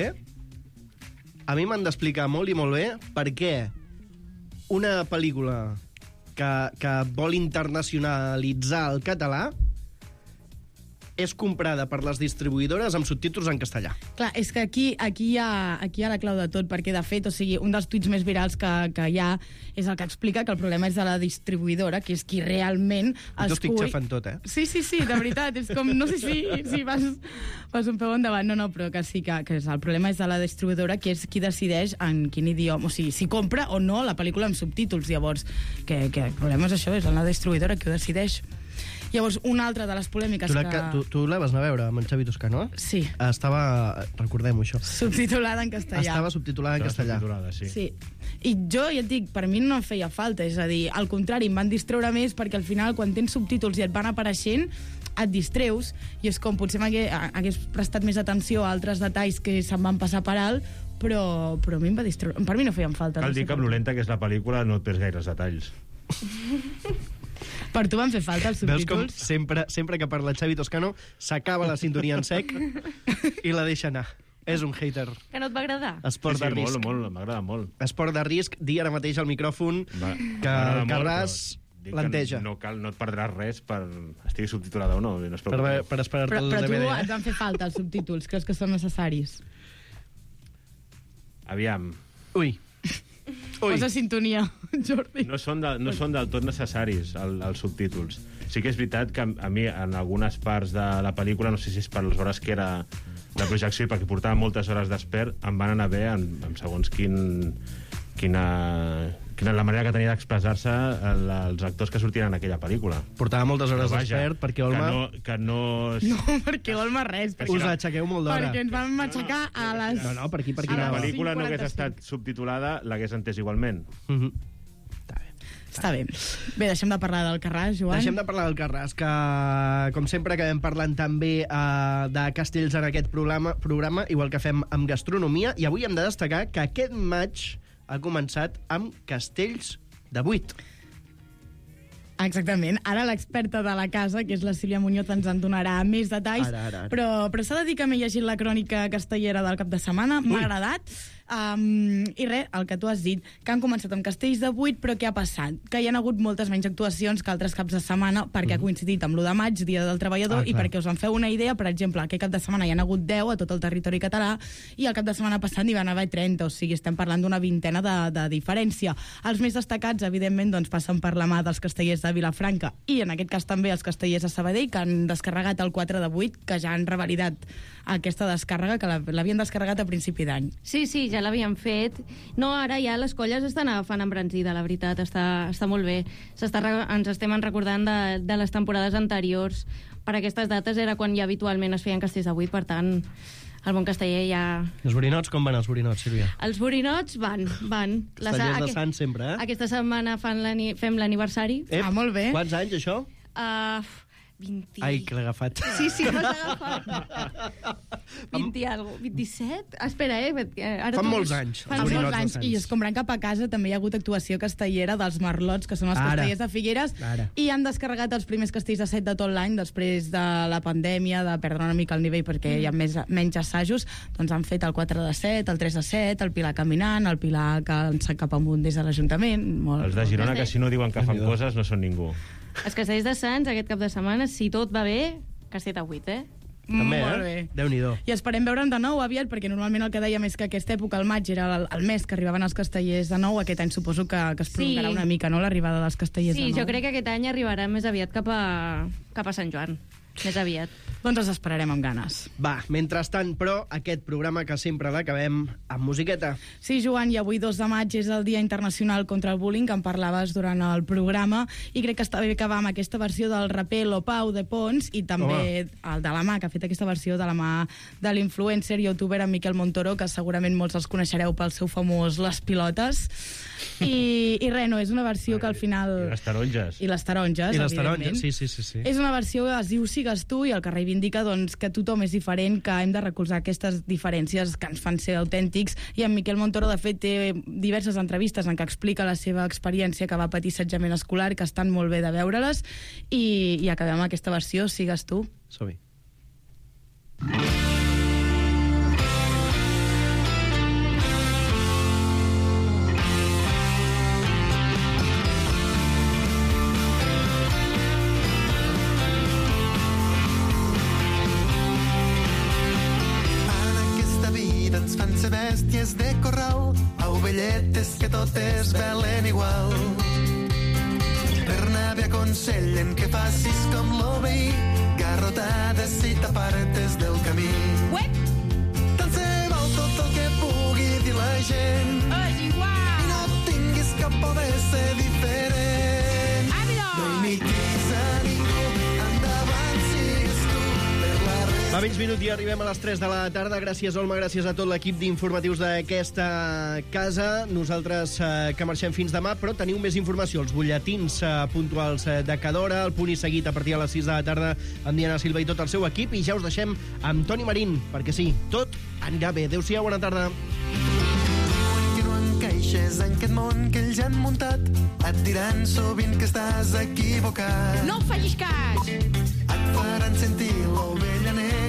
bé per què una pel·lícula que vol internacionalitzar el català és comprada per les distribuïdores amb subtítols en castellà. Clar, és que aquí hi ha la clau de tot, perquè, de fet, o sigui, un dels tuits més virals que hi ha és el que explica que el problema és de la distribuïdora, que és qui realment Jo estic xafant tot, Sí, de veritat, és com, no sé si vas un peu endavant, no, però que sí, que el problema és de la distribuïdora, que és qui decideix en quin idioma, o sigui, si compra o no la pel·lícula amb subtítols, llavors, que el problema és això, és la distribuïdora qui ho decideix. Llavors, una altra de les polèmiques Tu la vas anar a veure amb en Xavi Toscano? Sí. Estava, recordem-ho, això. Subtitulada en castellà. Estava subtitulada en castellà. Sí. I jo ja et dic, per mi no feia falta, és a dir, al contrari, em van distreure més perquè al final, quan tens subtítols i et van apareixent, et distreus, i és com potser hagués prestat més atenció a altres detalls que se'm van passar per alt, però a mi em va distreure. Per mi no feien falta. Cal dir que amb l'olenta que és la pel·lícula no et perds gaires detalls. Per tu van fer falta els subtítols? Veus com sempre que parla Xavi Toscano s'acaba la sintonia en sec i la deixa anar. És un hater. Que no et va agradar? Esport de risc. Molt, m'agrada molt. Esport de risc, dir ara mateix al micròfon que Carràs lenteja. No et perdràs res per estigui subtitulada o no. Per esperar-te el DVD. Però tu et van fer falta els subtítols? Creus que són necessaris? Aviam. Ui. Posa sintonia, Jordi. No són del tot necessaris, els subtítols. Sí que és veritat que a mi, en algunes parts de la pel·lícula, no sé si és per les hores que era de projecció i perquè portava moltes hores d'espert, em van anar bé amb segons quina la manera que tenia d'expressar els actors que sortien en aquella pel·lícula. Portava moltes hores d'espert perquè Olma... No, perquè Olma res. Us aixequeu molt d'hora. Perquè ens vam aixecar a les... No, per aquí si la pel·lícula no hagués estat subtitulada, l'hagués entès igualment. Està bé. Bé, deixem de parlar del Carràs, Joan. Deixem de parlar del Carràs, que, com sempre, acabem parlant també de castells en aquest programa, igual que fem amb gastronomia, i avui hem de destacar que aquest maig ha començat amb castells de 8. Exactament. Ara l'experta de la casa, que és la Sílvia Muñoz, ens en donarà més detalls. Ara. Però s'ha de dir que m'he llegit la crònica castellera del cap de setmana. M'ha agradat. I res, el que tu has dit, que han començat amb castells de 8, però què ha passat? Que hi ha hagut moltes menys actuacions que altres caps de setmana perquè ha coincidit amb l'1 de maig, Dia del Treballador, i perquè us en feu una idea, per exemple, aquest cap de setmana hi ha hagut 10 a tot el territori català i el cap de setmana passat n'hi van haver 30, o sigui, estem parlant d'una vintena de diferència. Els més destacats, evidentment, doncs, passen per la mà dels castellers de Vilafranca i, en aquest cas, també els castellers de Sabadell, que han descarregat el 4 de 8, que ja han revalidat aquesta descàrrega, que l'havien descarregat a principi d'any. Sí, ja l'havien fet. No, ara ja les colles estan agafant embranzida, la veritat, està molt bé. Ens estem recordant de les temporades anteriors. Per aquestes dates era quan ja habitualment es feien castells de 8, per tant, el bon casteller ja... Els borinots, com van els borinots, Sílvia? Els borinots van. Castellers de Sant sempre, Aquesta setmana fem l'aniversari. Molt bé. Quants anys, això? 20... Ai, que l'he agafat. Sí, m'has agafat. 20 i alguna cosa. 27? Espera, ara Fan molts anys. Fan molts anys. I escombrant cap a casa també hi ha hagut actuació castellera dels Merlots, que són els castellers de Figueres, i han descarregat els primers castells de 7 de tot l'any, després de la pandèmia, de perdre una mica el nivell perquè hi ha menys assajos, doncs han fet el 4 de 7, el 3 de 7, el Pilar caminant, el Pilar que lança cap amunt des de l'Ajuntament. Els de Girona, que si no diuen que fan coses, no són ningú. Els castells de Sants, aquest cap de setmana, si tot va bé, castell de 8, També, Molt bé. Déu-n'hi-do. I esperem veure'n de nou aviat, perquè normalment el que dèiem és que aquesta època, al maig, era el mes que arribaven els castellers de nou. Aquest any suposo que es prolongarà una mica, no?, l'arribada dels castellers de nou. Sí, jo crec que aquest any arribarà més aviat cap a Sant Joan. Més aviat. Doncs els esperarem amb ganes. Va, mentrestant, però, aquest programa que sempre l'acabem amb musiqueta. Sí, Joan, i avui 2 de maig és el Dia Internacional contra el Bullying, que en parlaves durant el programa, i crec que està bé que va amb aquesta versió del raper Lopau de Pons, i també el de la mà, que ha fet aquesta versió de la mà de l'influencer i youtuber en Miquel Montoro, que segurament molts els coneixereu pel seu famós Les Pilotes. I res, no, és una versió que al final... I les taronges. I les taronges, evidentment. Sí. És una versió que es diu Sigues tu, i el que reivindica doncs, que tothom és diferent, que hem de recolzar aquestes diferències que ens fan ser autèntics, i en Miquel Montoro, de fet, té diverses entrevistes en què explica la seva experiència, que va patir assetjament escolar, que estan molt bé de veure-les, i acabem amb aquesta versió, Sigues tu. Som-hi. ens fan ser bèsties de corral, a ovelletes que totes velen igual. Per n'haver aconsellen que facis com l'oveí, garrotades si t'apartes del camí. Tant se val tot el que pugui dir la gent, és igual, i no tinguis cap por de ser diferent. No imitis a ningú, endavant sigues tu per la resta. Fa 20 minuts i arribem a les 3 de la tarda. Gràcies, Olma, gràcies a tot l'equip d'informatius d'aquesta casa. Nosaltres que marxem fins demà, però teniu més informació. Els butlletins puntuals de cada hora, el punt i seguit a partir de les 6 de la tarda amb Diana Silva i tot el seu equip. I ja us deixem amb Toni Marín, perquè sí, tot anirà bé. Adéu-siau, bona tarda. Que no encaixes en aquest món que ells han muntat, et diran sovint que estàs equivocat. No em facis cas! Et faran sentir l'ovella negra